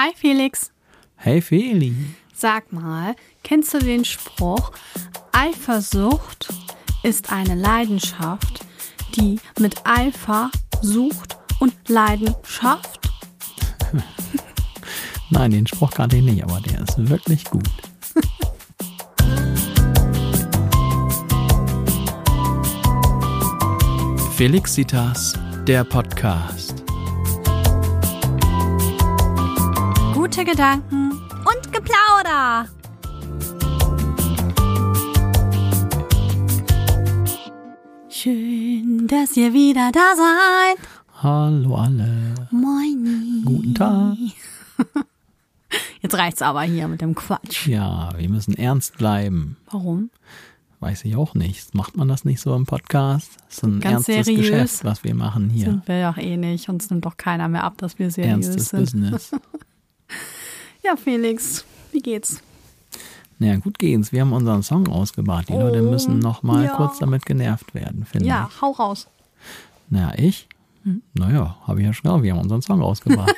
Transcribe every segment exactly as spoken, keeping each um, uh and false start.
Hi Felix. Hey Feli. Sag mal, kennst du den Spruch, Eifersucht ist eine Leidenschaft, die mit Eifer sucht und Leidenschaft? Nein, den Spruch kannte ich nicht, aber der ist wirklich gut. Felixitas, der Podcast. Gute Gedanken und Geplauder. Schön, dass ihr wieder da seid. Hallo alle. Moin. Guten Tag. Jetzt reicht's aber hier mit dem Quatsch. Ja, wir müssen ernst bleiben. Warum? Weiß ich auch nicht. Macht man das nicht so im Podcast? Das ist ein Ganz ernstes seriös. Geschäft, was wir machen hier. Sind wir ja auch eh nicht. Uns nimmt doch keiner mehr ab, dass wir seriös Ernstes sind. Business. Ja, Felix, wie geht's? Naja, gut geht's. Wir haben unseren Song rausgebracht. Die Leute müssen noch mal ja. kurz damit genervt werden, finde Ja, ich. hau raus. Naja, ich? Hm. Naja, habe ich ja schon gesagt. Wir haben unseren Song rausgebracht.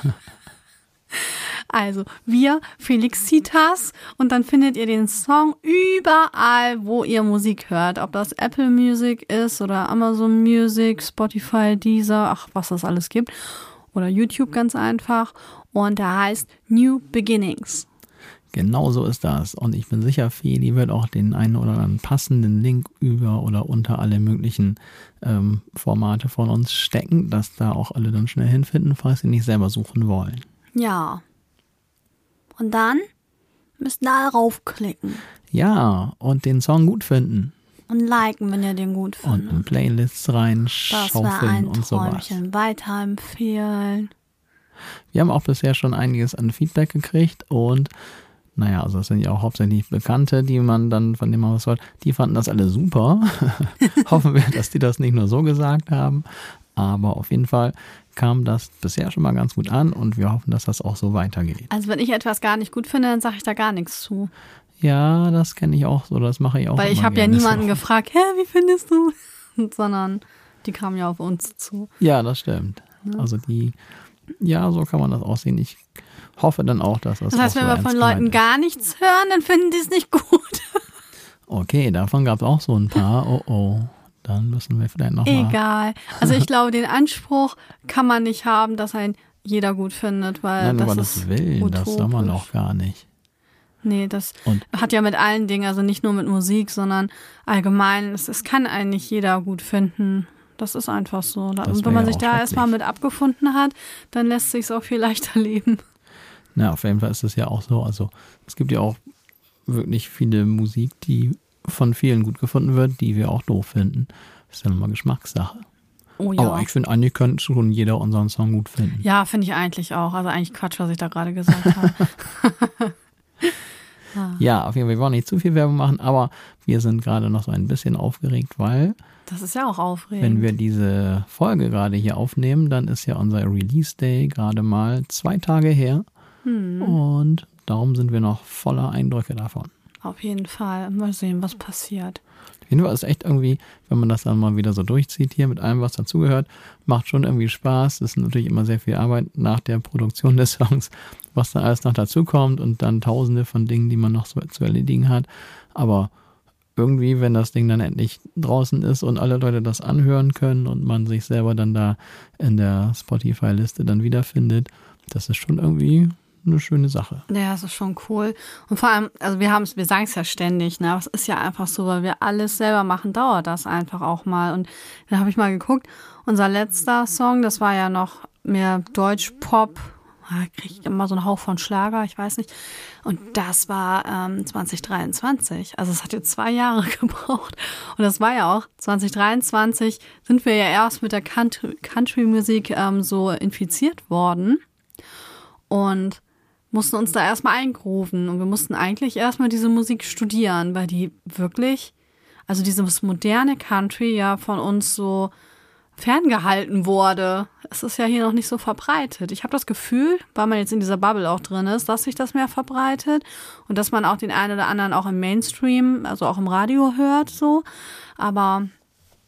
Also, wir, Felixitas, und dann findet ihr den Song überall, wo ihr Musik hört. Ob das Apple Music ist oder Amazon Music, Spotify, Deezer, ach, was das alles gibt. Oder YouTube ganz einfach. Und der heißt New Beginnings. Genau so ist das. Und ich bin sicher, Feli wird auch den einen oder anderen passenden Link über oder unter alle möglichen ähm, Formate von uns stecken, dass da auch alle dann schnell hinfinden, falls sie nicht selber suchen wollen. Ja. Und dann müsst ihr alle raufklicken. Ja, und den Song gut finden. Und liken, wenn ihr den gut findet. Und in Playlists Das wäre reinschaufeln ein und sowas. Träumchen. Weiterempfehlen. Wir haben auch bisher schon einiges an Feedback gekriegt und naja, also das sind ja auch hauptsächlich Bekannte, die man dann, von denen man was hört, die fanden das alle super. Hoffen wir, dass die das nicht nur so gesagt haben. Aber auf jeden Fall kam das bisher schon mal ganz gut an und wir hoffen, dass das auch so weitergeht. Also wenn ich etwas gar nicht gut finde, dann sage ich da gar nichts zu. Ja, das kenne ich auch so, das mache ich auch. Weil ich habe ja niemanden gefragt, hä, wie findest du? Sondern die kamen ja auf uns zu. Ja, das stimmt. Ja. Also die, ja, so kann man das auch sehen. Ich hoffe dann auch, dass das Das heißt, auch wenn so wir von ernst Leuten gemeint gar nichts hören, dann finden die es nicht gut. Okay, davon gab es auch so ein paar. Oh oh, dann müssen wir vielleicht noch mal. Egal. Also ich glaube, den Anspruch kann man nicht haben, dass ein jeder gut findet, weil Nein, das aber ist das Willen, das soll man utopisch. auch gar nicht. Nee, das Und hat ja mit allen Dingen, also nicht nur mit Musik, sondern allgemein, es, es kann eigentlich jeder gut finden. Das ist einfach so. Und wenn man ja sich auch da erstmal schrecklich. mit abgefunden hat, dann lässt sich es auch viel leichter leben. Na, auf jeden Fall ist es ja auch so. Also es gibt ja auch wirklich viele Musik, die von vielen gut gefunden wird, die wir auch doof finden. Das ist ja nochmal Geschmackssache. Oh ja. Aber ich finde, eigentlich könnte schon jeder unseren Song gut finden. Ja, finde ich eigentlich auch. Also eigentlich Quatsch, was ich da gerade gesagt habe. Ja, auf jeden Fall, wir wollen nicht zu viel Werbung machen, aber wir sind gerade noch so ein bisschen aufgeregt, weil Das ist ja auch aufregend. wenn wir diese Folge gerade hier aufnehmen, dann ist ja unser Release Day gerade mal zwei Tage her. Hm. Und darum sind wir noch voller Eindrücke davon. Auf jeden Fall. Mal sehen, was passiert. Auf jeden Fall ist echt irgendwie, wenn man das dann mal wieder so durchzieht hier mit allem, was dazugehört, macht schon irgendwie Spaß. Es ist natürlich immer sehr viel Arbeit nach der Produktion des Songs, was da alles noch dazukommt und dann tausende von Dingen, die man noch so zu erledigen hat. Aber irgendwie, wenn das Ding dann endlich draußen ist und alle Leute das anhören können und man sich selber dann da in der Spotify-Liste dann wiederfindet, das ist schon irgendwie eine schöne Sache. Ja, das ist schon cool. Und vor allem, also wir haben es, wir sagen es ja ständig, ne? Aber es ist ja einfach so, weil wir alles selber machen, dauert das einfach auch mal. Und da habe ich mal geguckt, unser letzter Song, das war ja noch mehr Deutsch-Pop, da kriege ich immer so einen Hauch von Schlager, ich weiß nicht. Und das war ähm, zwanzig dreiundzwanzig. Also es hat jetzt zwei Jahre gebraucht. Und das war ja auch, zwanzig dreiundzwanzig sind wir ja erst mit der Country- Country-Musik ähm, so infiziert worden. Und mussten uns da erstmal eingrooven. Und wir mussten eigentlich erstmal diese Musik studieren, weil die wirklich, also dieses moderne Country ja von uns so ferngehalten wurde. Es ist ja hier noch nicht so verbreitet. Ich habe das Gefühl, weil man jetzt in dieser Bubble auch drin ist, dass sich das mehr verbreitet und dass man auch den einen oder anderen auch im Mainstream, also auch im Radio hört, so. Aber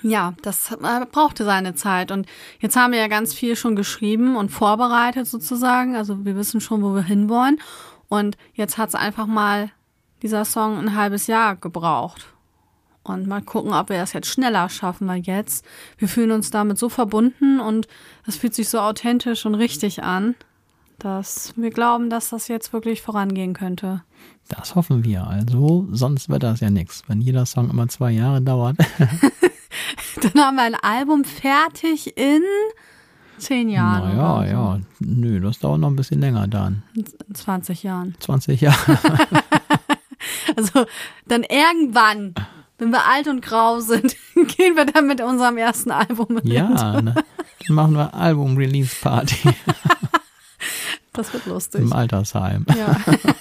Ja, das äh, brauchte seine Zeit. Und jetzt haben wir ja ganz viel schon geschrieben und vorbereitet sozusagen. Also wir wissen schon, wo wir hinwollen. Und jetzt hat es einfach mal dieser Song ein halbes Jahr gebraucht. Und mal gucken, ob wir das jetzt schneller schaffen, weil jetzt, wir fühlen uns damit so verbunden und es fühlt sich so authentisch und richtig an, dass wir glauben, dass das jetzt wirklich vorangehen könnte. Das hoffen wir. Also, sonst wird das ja nichts. Wenn jeder Song immer zwei Jahre dauert. Dann haben wir ein Album fertig in zehn Jahren. Naja, oder so. ja. Nö, das dauert noch ein bisschen länger dann. In zwanzig Jahren. zwanzig Jahre. Also dann irgendwann, wenn wir alt und grau sind, gehen wir dann mit unserem ersten Album mit. Ja, ne? Dann machen wir Album-Release-Party. Das wird lustig. Im Altersheim. Ja.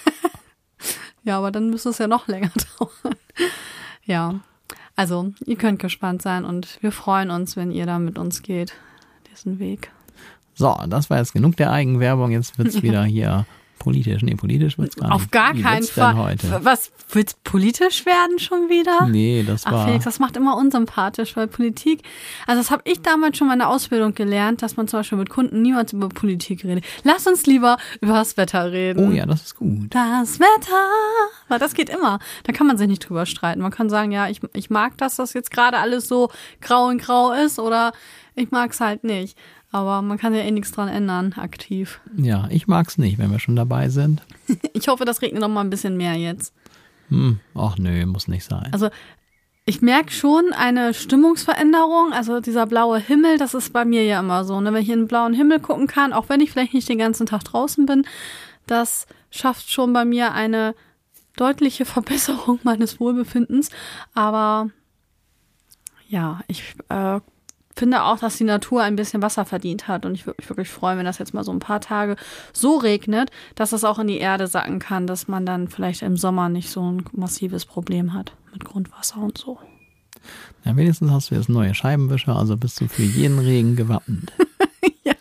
Ja, aber dann müsste es ja noch länger dauern. Ja, also ihr könnt gespannt sein und wir freuen uns, wenn ihr da mit uns geht, diesen Weg. So, das war jetzt genug der Eigenwerbung. Jetzt wird's wieder hier politisch. Nee, politisch wird's gar nicht. Auf gar Wie keinen wird's denn Fall. heute? Was, wird's politisch werden schon wieder? Nee, das Ach war... Felix, das macht immer unsympathisch, weil Politik, also das habe ich damals schon mal in der Ausbildung gelernt, dass man zum Beispiel mit Kunden niemals über Politik redet. Lass uns lieber über das Wetter reden. Oh ja, das ist gut. Das Wetter, weil das geht immer. Da kann man sich nicht drüber streiten. Man kann sagen, ja, ich, ich mag, dass das jetzt gerade alles so grau in grau ist oder ich mag es halt nicht. Aber man kann ja eh nichts dran ändern, aktiv. Ja, ich mag's nicht, wenn wir schon dabei sind. Ich hoffe, das regnet noch mal ein bisschen mehr jetzt. Hm, ach nö, muss nicht sein. Also ich merke schon eine Stimmungsveränderung. Also dieser blaue Himmel, das ist bei mir ja immer so. Ne? Wenn ich in den blauen Himmel gucken kann, auch wenn ich vielleicht nicht den ganzen Tag draußen bin, das schafft schon bei mir eine deutliche Verbesserung meines Wohlbefindens. Aber ja, ich äh, finde auch, dass die Natur ein bisschen Wasser verdient hat. Und ich würde mich wirklich freuen, wenn das jetzt mal so ein paar Tage so regnet, dass es auch in die Erde sacken kann, dass man dann vielleicht im Sommer nicht so ein massives Problem hat mit Grundwasser und so. Ja, wenigstens hast du jetzt neue Scheibenwischer, also bist du für jeden Regen gewappnet. Ja.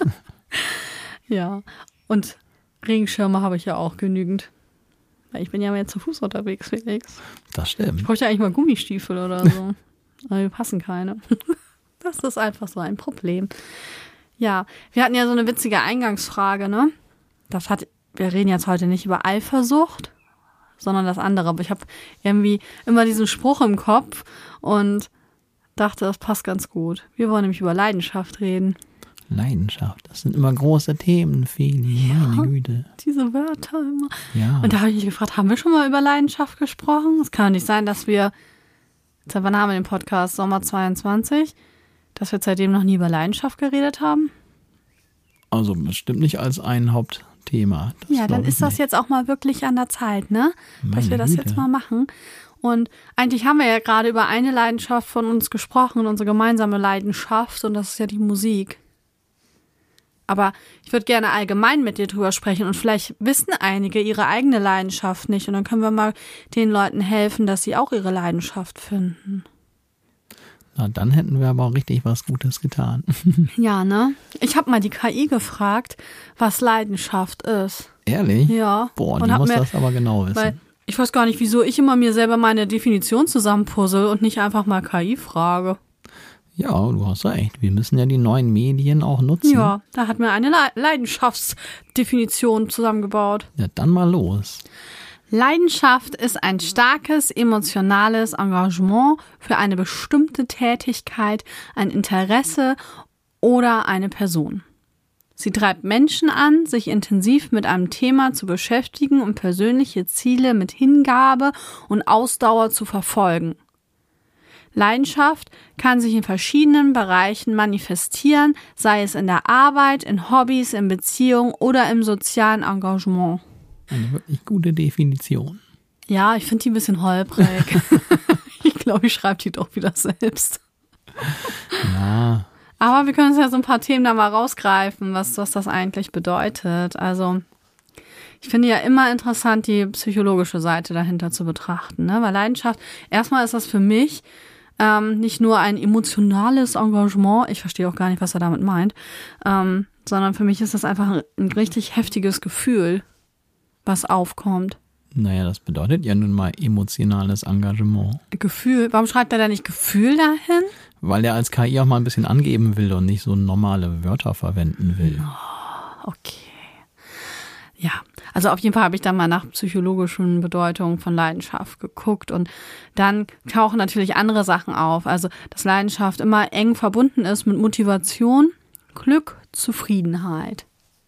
Ja. Und Regenschirme habe ich ja auch genügend. Weil ich bin ja mehr zu Fuß unterwegs, Felix. Das stimmt. Ich bräuchte ja eigentlich mal Gummistiefel oder so. Aber mir passen keine. Das ist einfach so ein Problem. Ja, wir hatten ja so eine witzige Eingangsfrage, ne? Das hat, wir reden jetzt heute nicht über Eifersucht, sondern das andere. Aber ich habe irgendwie immer diesen Spruch im Kopf und dachte, das passt ganz gut. Wir wollen nämlich über Leidenschaft reden. Leidenschaft, das sind immer große Themen, Feli, Ja. meine Güte. Diese Wörter immer. Ja. Und da habe ich mich gefragt, haben wir schon mal über Leidenschaft gesprochen? Es kann doch nicht sein, dass wir, seit wann haben wir den Podcast? Sommer zweiundzwanzig? Dass wir seitdem noch nie über Leidenschaft geredet haben? Also bestimmt nicht als ein Hauptthema. Das Ja, dann glaub ich ist das nicht. jetzt auch mal wirklich an der Zeit, ne? Dass Meine wir das Güte. jetzt mal machen. Und eigentlich haben wir ja gerade über eine Leidenschaft von uns gesprochen, unsere gemeinsame Leidenschaft, und das ist ja die Musik. Aber ich würde gerne allgemein mit dir drüber sprechen und vielleicht wissen einige ihre eigene Leidenschaft nicht und dann können wir mal den Leuten helfen, dass sie auch ihre Leidenschaft finden. Na, dann hätten wir aber auch richtig was Gutes getan. Ja, ne? Ich habe mal die K I gefragt, was Leidenschaft ist. Ehrlich? Ja. Boah, Und die hab muss mir- das aber genau wissen. Weil ich weiß gar nicht, wieso ich immer mir selber meine Definition zusammenpuzzle und nicht einfach mal K I frage. Ja, du hast recht. Wir müssen ja die neuen Medien auch nutzen. Ja, da hat mir eine Le- Leidenschaftsdefinition zusammengebaut. Ja, dann mal los. Leidenschaft ist ein starkes emotionales Engagement für eine bestimmte Tätigkeit, ein Interesse oder eine Person. Sie treibt Menschen an, sich intensiv mit einem Thema zu beschäftigen und persönliche Ziele mit Hingabe und Ausdauer zu verfolgen. Leidenschaft kann sich in verschiedenen Bereichen manifestieren, sei es in der Arbeit, in Hobbys, in Beziehungen oder im sozialen Engagement. Eine wirklich gute Definition. Ja, ich finde die ein bisschen holprig. Ich glaube, ich schreibe die doch wieder selbst. Ja, Aber wir können uns ja so ein paar Themen da mal rausgreifen, was, was das eigentlich bedeutet. Also ich finde ja immer interessant, die psychologische Seite dahinter zu betrachten, ne? Weil Leidenschaft, erstmal ist das für mich ähm, nicht nur ein emotionales Engagement, ich verstehe auch gar nicht, was er damit meint, ähm, sondern für mich ist das einfach ein, ein richtig heftiges Gefühl, was aufkommt. Naja, das bedeutet ja nun mal emotionales Engagement. Gefühl, warum schreibt er da nicht Gefühl dahin? Weil er als K I auch mal ein bisschen angeben will und nicht so normale Wörter verwenden will. Oh, okay. Ja, also auf jeden Fall habe ich da mal nach psychologischen Bedeutungen von Leidenschaft geguckt und dann tauchen natürlich andere Sachen auf. Also, dass Leidenschaft immer eng verbunden ist mit Motivation, Glück, Zufriedenheit.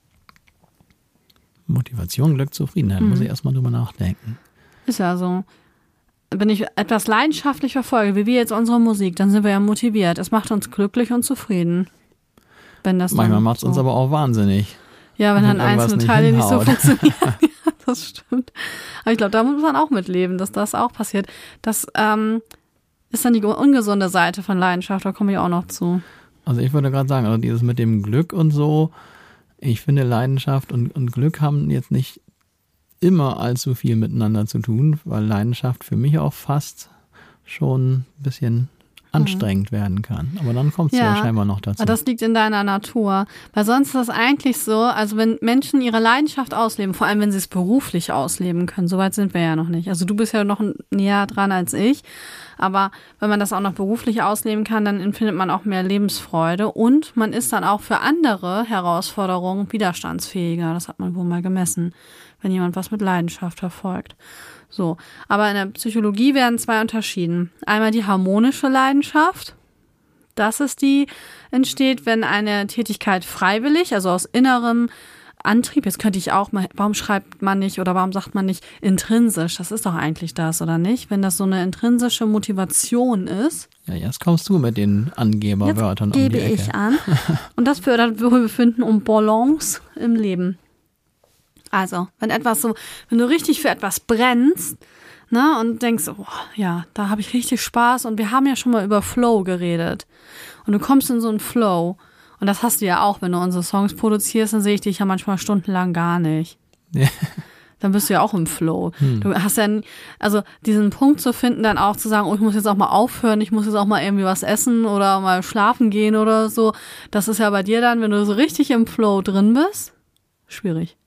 Motivation, Glück, Zufriedenheit. Mhm. Muss ich erstmal drüber nachdenken. Ist ja so. Wenn ich etwas leidenschaftlich verfolge, wie wir jetzt unsere Musik, dann sind wir ja motiviert. Es macht uns glücklich und zufrieden. Wenn das Manchmal macht es so. uns aber auch wahnsinnig. Ja, wenn dann einzelne nicht Teile hinhaut. nicht so funktionieren. Ja, das stimmt. Aber ich glaube, da muss man auch mitleben, dass das auch passiert. Das ähm, ist dann die ungesunde Seite von Leidenschaft, da komme ich auch noch zu. Also ich würde gerade sagen, also dieses mit dem Glück und so, ich finde Leidenschaft und, und Glück haben jetzt nicht immer allzu viel miteinander zu tun, weil Leidenschaft für mich auch fast schon ein bisschen anstrengend mhm. werden kann. Aber dann kommt es ja, ja scheinbar noch dazu. Aber das liegt in deiner Natur. Weil sonst ist das eigentlich so, also wenn Menschen ihre Leidenschaft ausleben, vor allem wenn sie es beruflich ausleben können, soweit sind wir ja noch nicht. Also du bist ja noch näher dran als ich. Aber wenn man das auch noch beruflich ausleben kann, dann empfindet man auch mehr Lebensfreude und man ist dann auch für andere Herausforderungen widerstandsfähiger. Das hat man wohl mal gemessen, wenn jemand was mit Leidenschaft verfolgt. So, aber in der Psychologie werden zwei unterschieden. Einmal die harmonische Leidenschaft. Das ist die, entsteht, wenn eine Tätigkeit freiwillig, also aus innerem Antrieb, jetzt könnte ich auch mal, warum schreibt man nicht oder warum sagt man nicht intrinsisch? Das ist doch eigentlich das, oder nicht? Wenn das so eine intrinsische Motivation ist. Ja, jetzt kommst du mit den Angeberwörtern um die Ecke. Gebe ich an. Und das fördert Wohlbefinden und Balance im Leben. Also, wenn etwas so, wenn du richtig für etwas brennst, ne, und denkst, oh, ja, da habe ich richtig Spaß und wir haben ja schon mal über Flow geredet. Und du kommst in so einen Flow. Und das hast du ja auch, wenn du unsere Songs produzierst, dann sehe ich dich ja manchmal stundenlang gar nicht. Ja. Dann bist du ja auch im Flow. Hm. Du hast ja, also diesen Punkt zu finden, dann auch zu sagen, oh, ich muss jetzt auch mal aufhören, ich muss jetzt auch mal irgendwie was essen oder mal schlafen gehen oder so. Das ist ja bei dir dann, wenn du so richtig im Flow drin bist, schwierig.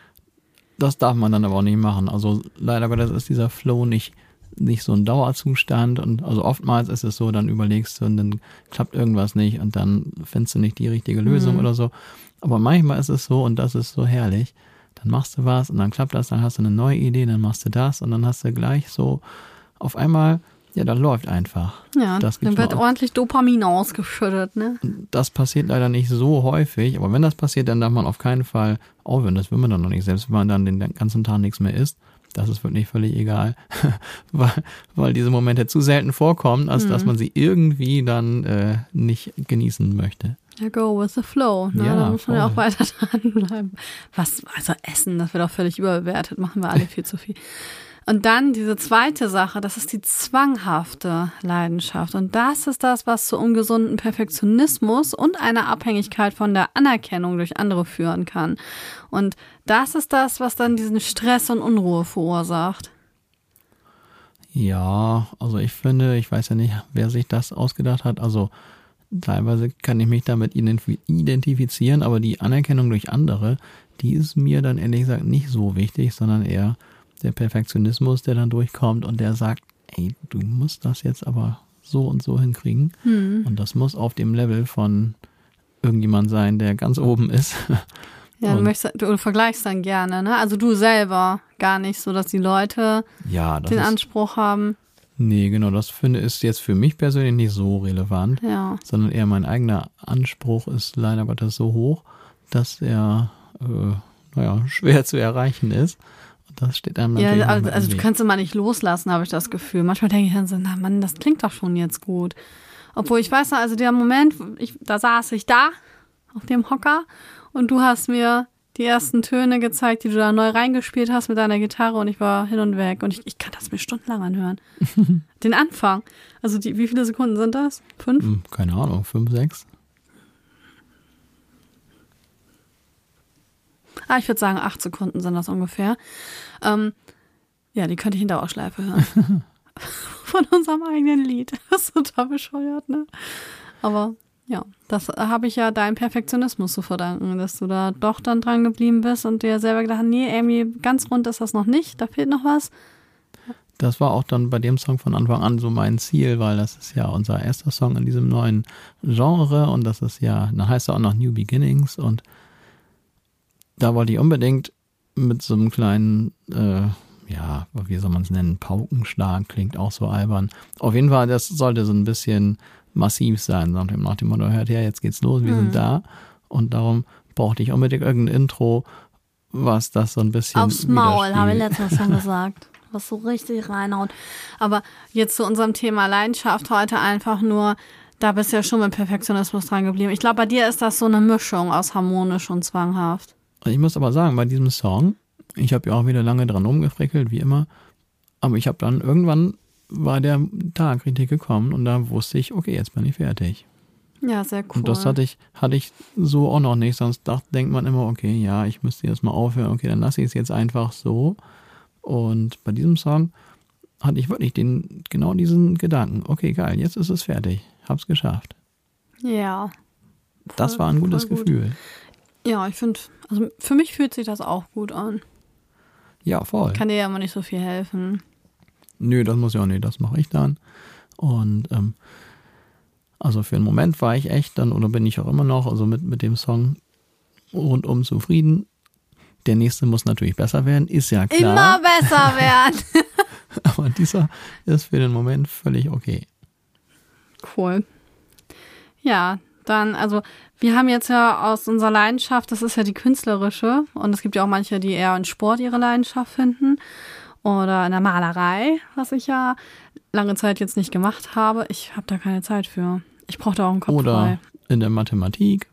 Das darf man dann aber auch nicht machen. Also leider Gottes ist dieser Flow nicht, nicht so ein Dauerzustand. Und also oftmals ist es so, dann überlegst du und dann klappt irgendwas nicht und dann findest du nicht die richtige Lösung mhm. oder so. Aber manchmal ist es so und das ist so herrlich. Dann machst du was und dann klappt das, dann hast du eine neue Idee, dann machst du das und dann hast du gleich so auf einmal, ja, dann läuft einfach. Ja, das dann wird ordentlich Dopamin ausgeschüttet, ne? Das passiert leider nicht so häufig, aber wenn das passiert, dann darf man auf keinen Fall aufhören. Das will man dann noch nicht, selbst wenn man dann den ganzen Tag nichts mehr isst. Das ist wirklich völlig egal, weil, weil diese Momente zu selten vorkommen, als mhm. dass man sie irgendwie dann äh, nicht genießen möchte. Ja, go with the flow. Ne? Ja, da muss man ja voll. auch weiter dranbleiben. Was, also Essen, das wird auch völlig überbewertet, machen wir alle viel zu viel. Und dann diese zweite Sache, das ist die zwanghafte Leidenschaft. Und das ist das, was zu ungesunden Perfektionismus und einer Abhängigkeit von der Anerkennung durch andere führen kann. Und das ist das, was dann diesen Stress und Unruhe verursacht. Ja, also ich finde, ich weiß ja nicht, wer sich das ausgedacht hat. Also teilweise kann ich mich damit identifizieren, aber die Anerkennung durch andere, die ist mir dann ehrlich gesagt nicht so wichtig, sondern eher der Perfektionismus, der dann durchkommt und der sagt, ey, du musst das jetzt aber so und so hinkriegen. Hm. Und das muss auf dem Level von irgendjemand sein, der ganz oben ist. Ja, du, möchtest, du vergleichst dann gerne, ne? Also du selber gar nicht, so dass die Leute ja, das den ist, Anspruch haben. Nee, genau, das finde ist jetzt für mich persönlich nicht so relevant, ja. sondern eher mein eigener Anspruch ist leider Gottes so hoch, dass er, äh, naja, schwer zu erreichen ist. Das steht einem natürlich. Ja, also, also du kannst immer nicht loslassen, habe ich das Gefühl. Manchmal denke ich dann so, na Mann, das klingt doch schon jetzt gut. Obwohl ich weiß noch, also der Moment, ich, da saß ich da auf dem Hocker und du hast mir die ersten Töne gezeigt, die du da neu reingespielt hast mit deiner Gitarre und ich war hin und weg und ich, ich kann das mir stundenlang anhören. Den Anfang. Also die, wie viele Sekunden sind das? Fünf? Keine Ahnung, fünf, sechs. Ah, ich würde sagen, acht Sekunden sind das ungefähr. Ähm, ja, die könnte ich in Dauerschleife hören. Von unserem eigenen Lied. Das ist total bescheuert, ne? Aber Ja, das habe ich ja deinem Perfektionismus zu verdanken, dass du da doch dann dran geblieben bist und dir selber gedacht, nee, irgendwie ganz rund ist das noch nicht, da fehlt noch was. Das war auch dann bei dem Song von Anfang an so mein Ziel, weil das ist ja unser erster Song in diesem neuen Genre und das ist ja, da heißt er auch noch New Beginnings und da wollte ich unbedingt mit so einem kleinen, äh, ja, wie soll man es nennen, Paukenschlag, klingt auch so albern. Auf jeden Fall, das sollte so ein bisschen massiv sein, nach dem, nach dem Motto, hört her, jetzt geht's los, wir mhm. sind da und darum brauchte ich unbedingt irgendein Intro, was das so ein bisschen aufs Maul, habe ich letztes Mal schon gesagt, was so richtig reinhaut. Aber jetzt zu unserem Thema Leidenschaft heute einfach nur, da bist du ja schon mit Perfektionismus dran geblieben. Ich glaube, bei dir ist das so eine Mischung aus harmonisch und zwanghaft. Ich muss aber sagen, bei diesem Song, ich habe ja auch wieder lange dran rumgefrickelt, wie immer, aber ich habe dann irgendwann war der Tag richtig gekommen und da wusste ich, okay, jetzt bin ich fertig. Ja, sehr cool. Und das hatte ich, hatte ich so auch noch nicht, sonst dacht, denkt man immer, okay, ja, ich müsste jetzt mal aufhören, okay, dann lasse ich es jetzt einfach so. Und bei diesem Song hatte ich wirklich den, genau diesen Gedanken, okay, geil, jetzt ist es fertig, hab's geschafft. Ja. Voll, das war ein gutes gut. Gefühl. Ja, ich finde, also für mich fühlt sich das auch gut an. Ja, voll. Kann dir ja immer nicht so viel helfen. Nö, das muss ja auch nicht, das mache ich dann. Und ähm, also für einen Moment war ich echt dann, oder bin ich auch immer noch, also mit, mit dem Song rundum zufrieden. Der nächste muss natürlich besser werden, ist ja klar. Immer besser werden. Aber dieser ist für den Moment völlig okay. Cool. Ja, dann, also wir haben jetzt ja aus unserer Leidenschaft, das ist ja die künstlerische und es gibt ja auch manche, die eher in Sport ihre Leidenschaft finden. Oder in der Malerei, was ich ja lange Zeit jetzt nicht gemacht habe. Ich habe da keine Zeit für. Ich brauche da auch einen Kopf Oder frei. In der Mathematik,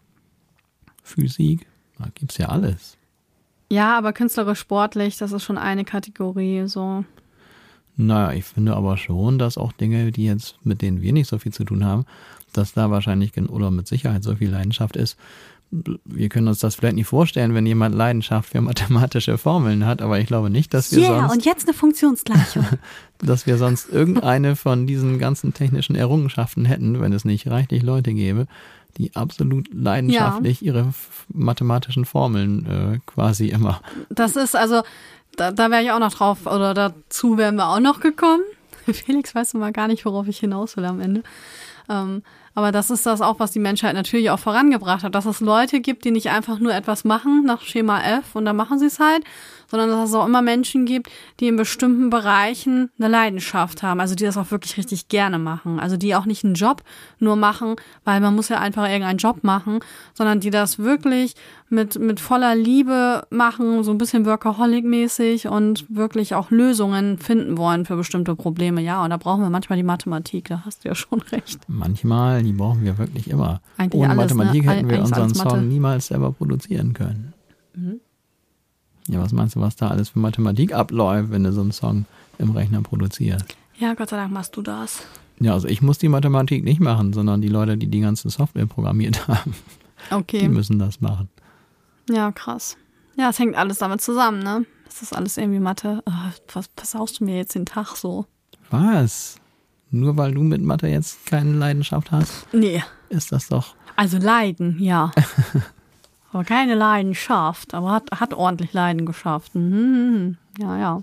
Physik, da gibt's ja alles. Ja, aber künstlerisch sportlich, das ist schon eine Kategorie. So. Naja, ich finde aber schon, dass auch Dinge, die jetzt, mit denen wir nicht so viel zu tun haben, dass da wahrscheinlich oder mit Sicherheit so viel Leidenschaft ist. Wir können uns das vielleicht nicht vorstellen, wenn jemand Leidenschaft für mathematische Formeln hat, aber ich glaube nicht, dass wir yeah, sonst... und jetzt eine Funktionsgleichung. dass wir sonst irgendeine von diesen ganzen technischen Errungenschaften hätten, wenn es nicht reichlich Leute gäbe, die absolut leidenschaftlich ja. ihre mathematischen Formeln äh, quasi immer... Das ist also, da, da wäre ich auch noch drauf, oder dazu wären wir auch noch gekommen. Felix, weißt du mal gar nicht, worauf ich hinaus will am Ende. Ähm, aber das ist das auch, was die Menschheit natürlich auch vorangebracht hat, dass es Leute gibt, die nicht einfach nur etwas machen nach Schema F und dann machen sie es halt, sondern dass es auch immer Menschen gibt, die in bestimmten Bereichen eine Leidenschaft haben, also die das auch wirklich richtig gerne machen, also die auch nicht einen Job nur machen, weil man muss ja einfach irgendeinen Job machen, sondern die das wirklich mit mit voller Liebe machen, so ein bisschen Workaholic-mäßig und wirklich auch Lösungen finden wollen für bestimmte Probleme. Ja, und da brauchen wir manchmal die Mathematik, da hast du ja schon recht. Manchmal, die brauchen wir wirklich immer. Eigentlich Ohne alles, Mathematik ne? hätten wir Eigentlich unseren Mathe. Song niemals selber produzieren können. Mhm. Ja, was meinst du, was da alles für Mathematik abläuft, wenn du so einen Song im Rechner produzierst? Ja, Gott sei Dank machst du das. Ja, also ich muss die Mathematik nicht machen, sondern die Leute, die die ganze Software programmiert haben, okay. Die müssen das machen. Ja, krass. Ja, es hängt alles damit zusammen, ne? Das ist alles irgendwie Mathe. Oh, was versaust du mir jetzt den Tag so? Was? Nur weil du mit Mathe jetzt keine Leidenschaft hast? Nee. Ist das doch... Also Leiden, ja. Aber keine Leidenschaft, aber hat, hat ordentlich Leiden geschafft. Mhm. Ja, ja.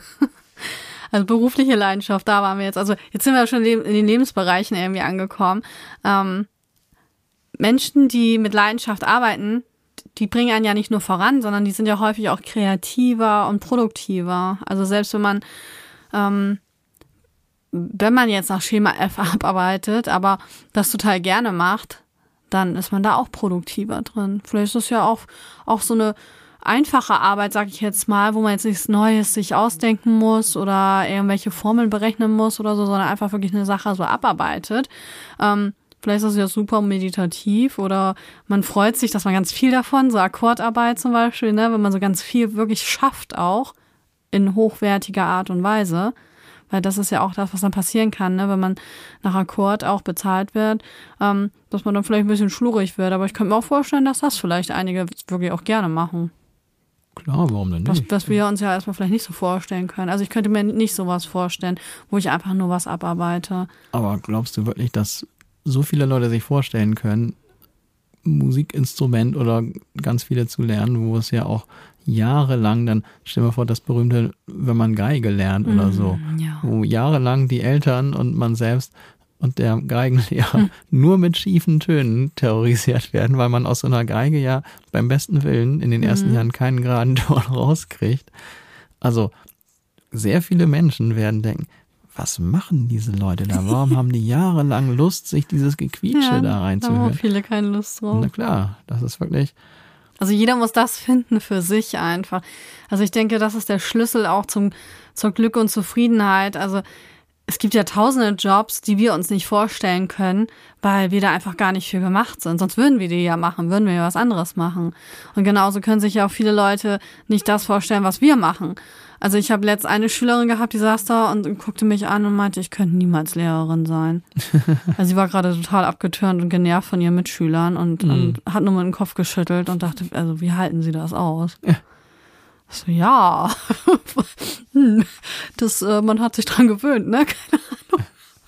Also berufliche Leidenschaft, da waren wir jetzt. Also jetzt sind wir schon in den Lebensbereichen irgendwie angekommen. Ähm, Menschen, die mit Leidenschaft arbeiten, die bringen einen ja nicht nur voran, sondern die sind ja häufig auch kreativer und produktiver. Also selbst wenn man, ähm, wenn man jetzt nach Schema F abarbeitet, aber das total gerne macht, dann ist man da auch produktiver drin. Vielleicht ist das ja auch, auch so eine einfache Arbeit, sag ich jetzt mal, wo man jetzt nichts Neues sich ausdenken muss oder irgendwelche Formeln berechnen muss oder so, sondern einfach wirklich eine Sache so abarbeitet. Ähm, vielleicht ist das ja super meditativ oder man freut sich, dass man ganz viel davon, so Akkordarbeit zum Beispiel, ne, wenn man so ganz viel wirklich schafft auch in hochwertiger Art und Weise. Weil das ist ja auch das, was dann passieren kann, ne? Wenn man nach Akkord auch bezahlt wird, ähm, dass man dann vielleicht ein bisschen schlurrig wird. Aber ich könnte mir auch vorstellen, dass das vielleicht einige wirklich auch gerne machen. Klar, warum denn nicht? Was, was wir uns ja erstmal vielleicht nicht so vorstellen können. Also ich könnte mir nicht sowas vorstellen, wo ich einfach nur was abarbeite. Aber glaubst du wirklich, dass so viele Leute sich vorstellen können, Musikinstrument oder ganz viele zu lernen, wo es ja auch jahrelang dann, stell dir mal vor, das berühmte, wenn man Geige lernt oder so, mm, ja. wo jahrelang die Eltern und man selbst und der Geigenlehrer hm. nur mit schiefen Tönen terrorisiert werden, weil man aus so einer Geige ja beim besten Willen in den ersten Mhm. Jahren keinen geraden Ton rauskriegt. Also sehr viele Menschen werden denken, was machen diese Leute da? Warum haben die jahrelang Lust, sich dieses Gequietsche Ja, da da haben reinzuhören? auch viele keine Lust drauf. Na klar, das ist wirklich... Also jeder muss das finden für sich einfach. Also ich denke, das ist der Schlüssel auch zum, zur Glück und Zufriedenheit. Also es gibt ja tausende Jobs, die wir uns nicht vorstellen können, weil wir da einfach gar nicht für gemacht sind. Sonst würden wir die ja machen, würden wir ja was anderes machen. Und genauso können sich ja auch viele Leute nicht das vorstellen, was wir machen. Also ich habe letzt eine Schülerin gehabt, die saß da und guckte mich an und meinte, ich könnte niemals Lehrerin sein. Also sie war gerade total abgetürnt und genervt von ihren Mitschülern und, Mhm. und hat nur mit dem Kopf geschüttelt und dachte, also wie halten sie das aus? Ja. Ich so, ja, Hm, das, äh, man hat sich dran gewöhnt, ne? Keine Ahnung.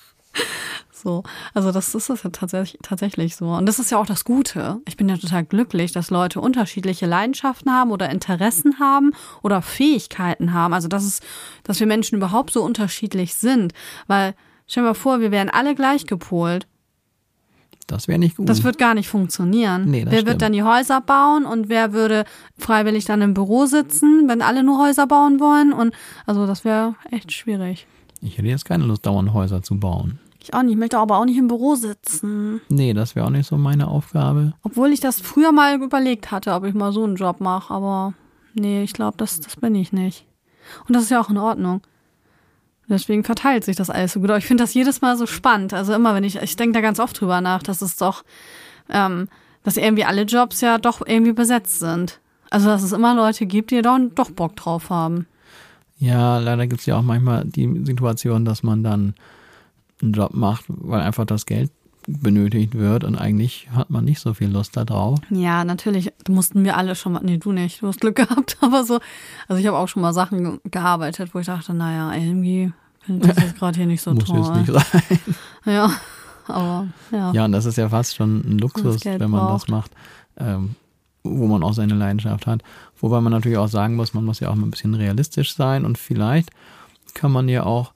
So, also das ist das ja tatsächlich, tatsächlich so. Und das ist ja auch das Gute. Ich bin ja total glücklich, dass Leute unterschiedliche Leidenschaften haben oder Interessen haben oder Fähigkeiten haben. Also das ist, dass wir Menschen überhaupt so unterschiedlich sind. Weil, stell dir mal vor, wir wären alle gleich gepolt. Das wäre nicht gut. Das wird gar nicht funktionieren. Nee, das wer stimmt. wird dann die Häuser bauen und wer würde freiwillig dann im Büro sitzen, wenn alle nur Häuser bauen wollen? Und also das wäre echt schwierig. Ich hätte jetzt keine Lust, dauernd Häuser zu bauen. Ich auch nicht. Ich möchte aber auch nicht im Büro sitzen. Nee, das wäre auch nicht so meine Aufgabe. Obwohl ich das früher mal überlegt hatte, ob ich mal so einen Job mache. Aber nee, ich glaube, das, das bin ich nicht. Und das ist ja auch in Ordnung. Deswegen verteilt sich das alles so gut. Aber ich finde das jedes Mal so spannend. Also immer, wenn ich, ich denke da ganz oft drüber nach, dass es doch, ähm, dass irgendwie alle Jobs ja doch irgendwie besetzt sind. Also dass es immer Leute gibt, die da doch Bock drauf haben. Ja, leider gibt es ja auch manchmal die Situation, dass man dann einen Job macht, weil einfach das Geld benötigt wird und eigentlich hat man nicht so viel Lust da drauf. Ja, natürlich mussten wir alle schon mal, nee, du nicht, du hast Glück gehabt, aber so, also ich habe auch schon mal Sachen ge- gearbeitet, wo ich dachte, naja, irgendwie finde ich das jetzt gerade hier nicht so Muss toll. jetzt nicht sein. Ja, aber ja. Ja, und das ist ja fast schon ein Luxus, Das Geld wenn man braucht. das macht, ähm, wo man auch seine Leidenschaft hat. Wobei man natürlich auch sagen muss, man muss ja auch mal ein bisschen realistisch sein und vielleicht kann man ja auch,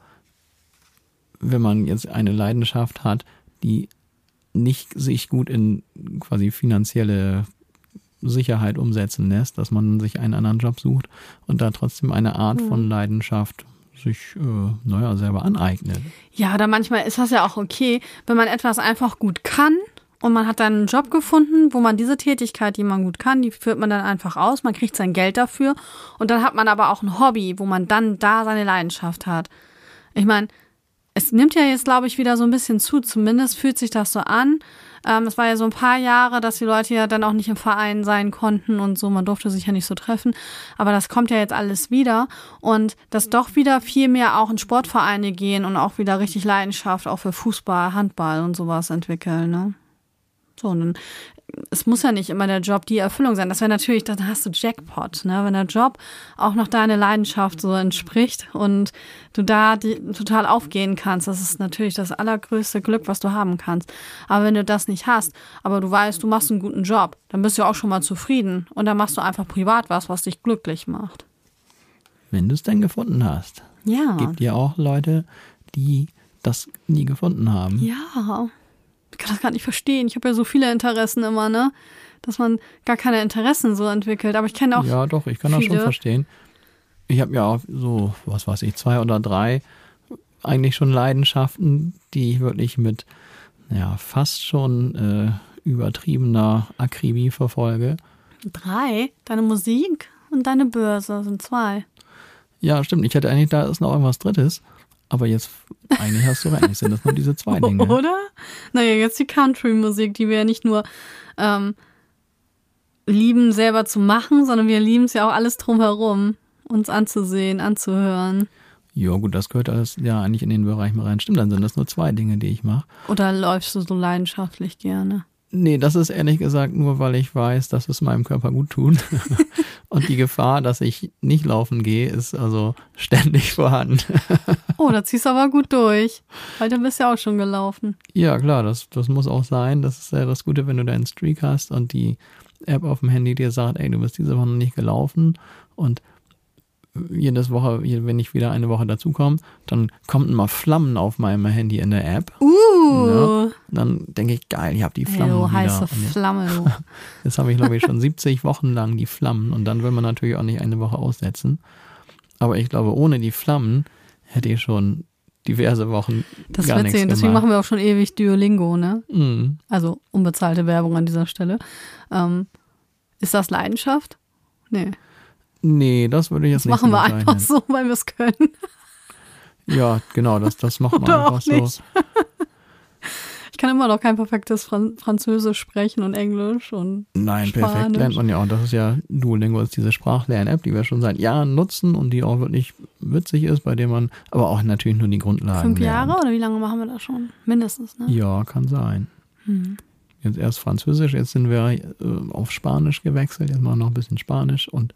wenn man jetzt eine Leidenschaft hat, die nicht sich gut in quasi finanzielle Sicherheit umsetzen lässt, dass man sich einen anderen Job sucht und da trotzdem eine Art von Leidenschaft sich, äh, naja, selber aneignet. Ja, oder manchmal ist das ja auch okay, wenn man etwas einfach gut kann und man hat dann einen Job gefunden, wo man diese Tätigkeit, die man gut kann, die führt man dann einfach aus, man kriegt sein Geld dafür und dann hat man aber auch ein Hobby, wo man dann da seine Leidenschaft hat. Ich meine, es nimmt ja jetzt, glaube ich, wieder so ein bisschen zu, zumindest fühlt sich das so an. Ähm, es war ja so ein paar Jahre, dass die Leute ja dann auch nicht im Verein sein konnten und so, man durfte sich ja nicht so treffen, aber das kommt ja jetzt alles wieder und dass doch wieder viel mehr auch in Sportvereine gehen und auch wieder richtig Leidenschaft auch für Fußball, Handball und sowas entwickeln, ne? So, und dann, es muss ja nicht immer der Job die Erfüllung sein. Das wäre natürlich, dann hast du Jackpot, ne? Wenn der Job auch noch deiner Leidenschaft so entspricht und du da die, total aufgehen kannst. Das ist natürlich das allergrößte Glück, was du haben kannst. Aber wenn du das nicht hast, aber du weißt, du machst einen guten Job, dann bist du auch schon mal zufrieden. Und dann machst du einfach privat was, was dich glücklich macht. Wenn du es denn gefunden hast. Ja. Gibt ja auch Leute, die das nie gefunden haben. Ja. Ich kann das gar nicht verstehen. Ich habe ja so viele Interessen immer, ne? Dass man gar keine Interessen so entwickelt. Aber ich kenne auch Ja, doch, ich kann das schon viele. verstehen. Ich habe ja auch so, was weiß ich, zwei oder drei eigentlich schon Leidenschaften, die ich wirklich mit ja, fast schon äh, übertriebener Akribie verfolge. Drei? Deine Musik und deine Börse sind zwei. Ja, stimmt. Ich hätte eigentlich, da ist noch irgendwas Drittes. Aber jetzt, eigentlich hast du recht, eigentlich sind das nur diese zwei Dinge. Oder? Naja, jetzt die Country-Musik, die wir ja nicht nur ähm, lieben, selber zu machen, sondern wir lieben es ja auch alles drumherum, uns anzusehen, anzuhören. Ja gut, das gehört alles ja eigentlich in den Bereich mal rein. Stimmt, dann sind das nur zwei Dinge, die ich mache. Oder läufst du so leidenschaftlich gerne? Nee, das ist ehrlich gesagt nur, weil ich weiß, dass es meinem Körper gut tut. Und die Gefahr, dass ich nicht laufen gehe, ist also ständig vorhanden. Oh, da ziehst du aber gut durch. Heute bist du ja auch schon gelaufen. Ja, klar, das, das muss auch sein. Das ist ja das Gute, wenn du deinen Streak hast und die App auf dem Handy dir sagt, ey, du bist diese Woche noch nicht gelaufen. Und jedes Woche, wenn ich wieder eine Woche dazukomme, dann kommen immer Flammen auf meinem Handy in der App. Uh. Ja, dann denke ich, geil, ich habe die Flammen hey, du wieder. heiße Und jetzt, Flamme, du. jetzt habe ich, glaube ich, schon siebzig Wochen lang die Flammen und dann will man natürlich auch nicht eine Woche aussetzen. Aber ich glaube, ohne die Flammen hätte ich schon diverse Wochen das gar nichts gemacht. Deswegen machen wir auch schon ewig Duolingo, ne? Mm. Also unbezahlte Werbung an dieser Stelle. Ähm, ist das Leidenschaft? Nee. Nee, das würde ich jetzt das nicht machen wir bezeichnen. einfach so, weil wir es können. Ja, genau, das, das macht man Oder einfach auch so. nicht. Ich kann immer noch kein perfektes Fran- Französisch sprechen und Englisch und Nein, Spanisch. perfekt lernt man ja auch. Das ist ja Duolingo, ist diese Sprachlern-App, die wir schon seit Jahren nutzen und die auch wirklich witzig ist, bei der man aber auch natürlich nur die Grundlagen Fünf Jahre lernt. oder wie lange machen wir das schon? Mindestens, ne? Ja, kann sein. Hm. Jetzt erst Französisch, jetzt sind wir äh, auf Spanisch gewechselt, jetzt machen wir noch ein bisschen Spanisch und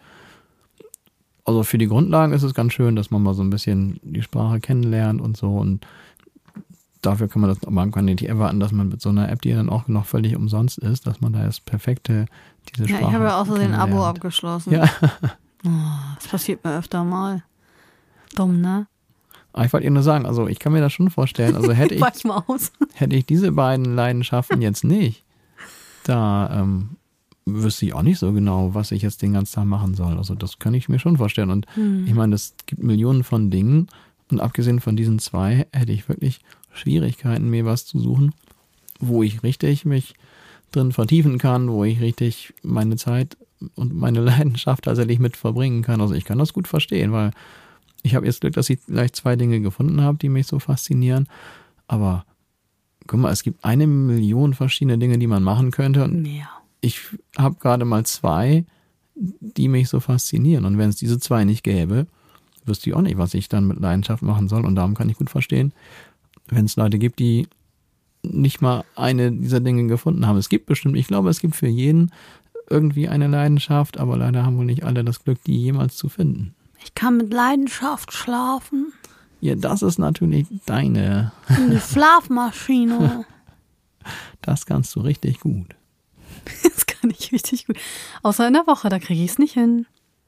also für die Grundlagen ist es ganz schön, dass man mal so ein bisschen die Sprache kennenlernt und so und dafür kann man das, man kann nicht erwarten, dass man mit so einer App, die dann auch noch völlig umsonst ist, dass man da das perfekte, diese Sprache Ja, ich habe ja auch so den Abo kennenlernt. abgeschlossen. Ja. Oh, das passiert mir öfter mal. Dumm, ne? Aber ich wollte Ihnen nur sagen, also ich kann mir das schon vorstellen, also hätte ich, Weich mal aus. hätte ich diese beiden Leidenschaften jetzt nicht, da ähm, wüsste ich auch nicht so genau, was ich jetzt den ganzen Tag machen soll. Also das kann ich mir schon vorstellen. Und Hm. ich meine, es gibt Millionen von Dingen und abgesehen von diesen zwei hätte ich wirklich Schwierigkeiten, mir was zu suchen, wo ich richtig mich drin vertiefen kann, wo ich richtig meine Zeit und meine Leidenschaft tatsächlich mit verbringen kann. Also ich kann das gut verstehen, weil ich habe jetzt Glück, dass ich vielleicht zwei Dinge gefunden habe, die mich so faszinieren. Aber guck mal, es gibt eine Million verschiedene Dinge, die man machen könnte. Und Mehr. ich habe gerade mal zwei, die mich so faszinieren. Und wenn es diese zwei nicht gäbe, wüsste ich auch nicht, was ich dann mit Leidenschaft machen soll. Und darum kann ich gut verstehen, wenn es Leute gibt, die nicht mal eine dieser Dinge gefunden haben. Es gibt bestimmt, ich glaube, es gibt für jeden irgendwie eine Leidenschaft, aber leider haben wohl nicht alle das Glück, die jemals zu finden. Ich kann mit Leidenschaft schlafen. Ja, das ist natürlich deine. Die Schlafmaschine. Das kannst du richtig gut. Das kann ich richtig gut. Außer in der Woche, da kriege ich es nicht hin.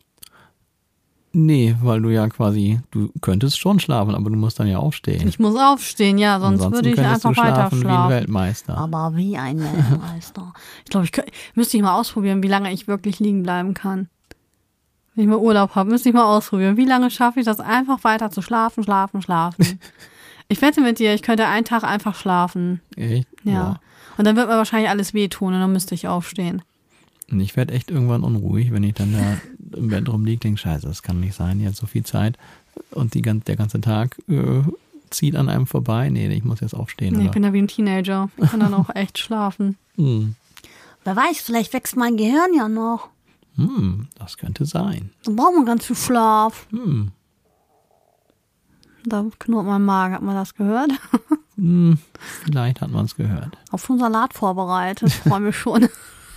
Nee, weil du ja quasi, du könntest schon schlafen, aber du musst dann ja aufstehen. Ich muss aufstehen, ja, sonst Ansonsten würde ich könntest einfach du weiter schlafen wie ein schlafen. Weltmeister. Aber wie ein Weltmeister. Ich glaube, ich könnt, müsste ich mal ausprobieren, wie lange ich wirklich liegen bleiben kann. Wenn ich mal Urlaub habe, müsste ich mal ausprobieren. Wie lange schaffe ich das, einfach weiter zu schlafen, schlafen, schlafen. Ich wette mit dir, ich könnte einen Tag einfach schlafen. Echt? Ja. Boah. Und dann wird mir wahrscheinlich alles wehtun und dann müsste ich aufstehen. Und ich werde echt irgendwann unruhig, wenn ich dann da im Bett rumliege, denke, scheiße, das kann nicht sein, jetzt so viel Zeit und die, der ganze Tag äh, zieht an einem vorbei. Nee, ich muss jetzt aufstehen. Nee, oder? ich bin ja wie ein Teenager. Ich kann dann auch echt schlafen. Hm. Wer weiß, vielleicht wächst mein Gehirn ja noch. Hm, das könnte sein. Dann braucht man ganz viel Schlaf. Hm. Da knurrt mein Magen, hat man das gehört? Hm, vielleicht hat man es gehört. Auf schon Salat vorbereitet, freue mich schon.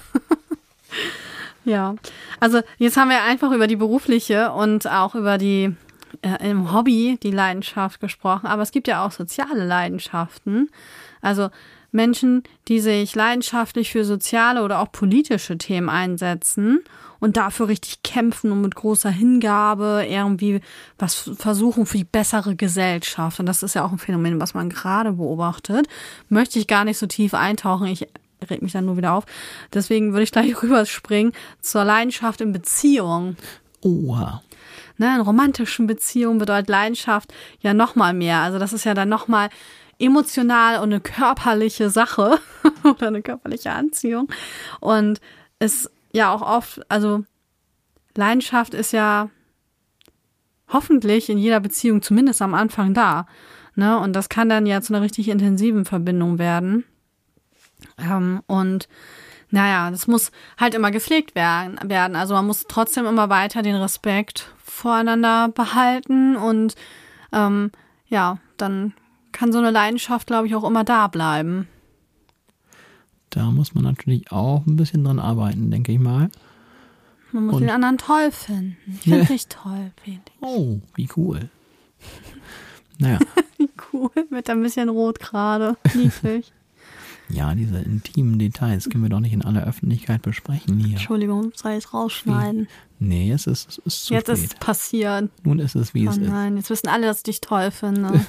Ja, also jetzt haben wir einfach über die berufliche und auch über die äh, im Hobby, die Leidenschaft gesprochen, aber es gibt ja auch soziale Leidenschaften. Also Menschen, die sich leidenschaftlich für soziale oder auch politische Themen einsetzen und dafür richtig kämpfen und mit großer Hingabe irgendwie was versuchen für die bessere Gesellschaft. Und das ist ja auch ein Phänomen, was man gerade beobachtet. Möchte ich gar nicht so tief eintauchen. Ich reg mich dann nur wieder auf. Deswegen würde ich gleich rüberspringen zur Leidenschaft in Beziehung. Oha. Ne, in romantischen Beziehungen bedeutet Leidenschaft ja nochmal mehr. Also das ist ja dann nochmal emotional und eine körperliche Sache oder eine körperliche Anziehung. Und es ja auch oft, also Leidenschaft ist ja hoffentlich in jeder Beziehung zumindest am Anfang da. Ne? Und das kann dann ja zu einer richtig intensiven Verbindung werden. Ähm, und naja, das muss halt immer gepflegt werden, werden. Also man muss trotzdem immer weiter den Respekt voreinander behalten und ähm, ja, dann kann so eine Leidenschaft, glaube ich, auch immer da bleiben. da muss man natürlich auch ein bisschen dran arbeiten, denke ich mal. Man muss Und, den anderen toll finden. Ich finde dich toll, Felix. Oh, wie cool. Naja. Wie cool, mit ein bisschen Rot gerade. Niedlich. Ja, diese intimen Details können wir doch nicht in aller Öffentlichkeit besprechen hier. Entschuldigung, soll ich es rausschneiden? Nee, es ist, es ist zu jetzt spät. Jetzt ist es passiert. Nun ist es, wie oh es ist. Nein, jetzt wissen alle, dass ich dich toll finde.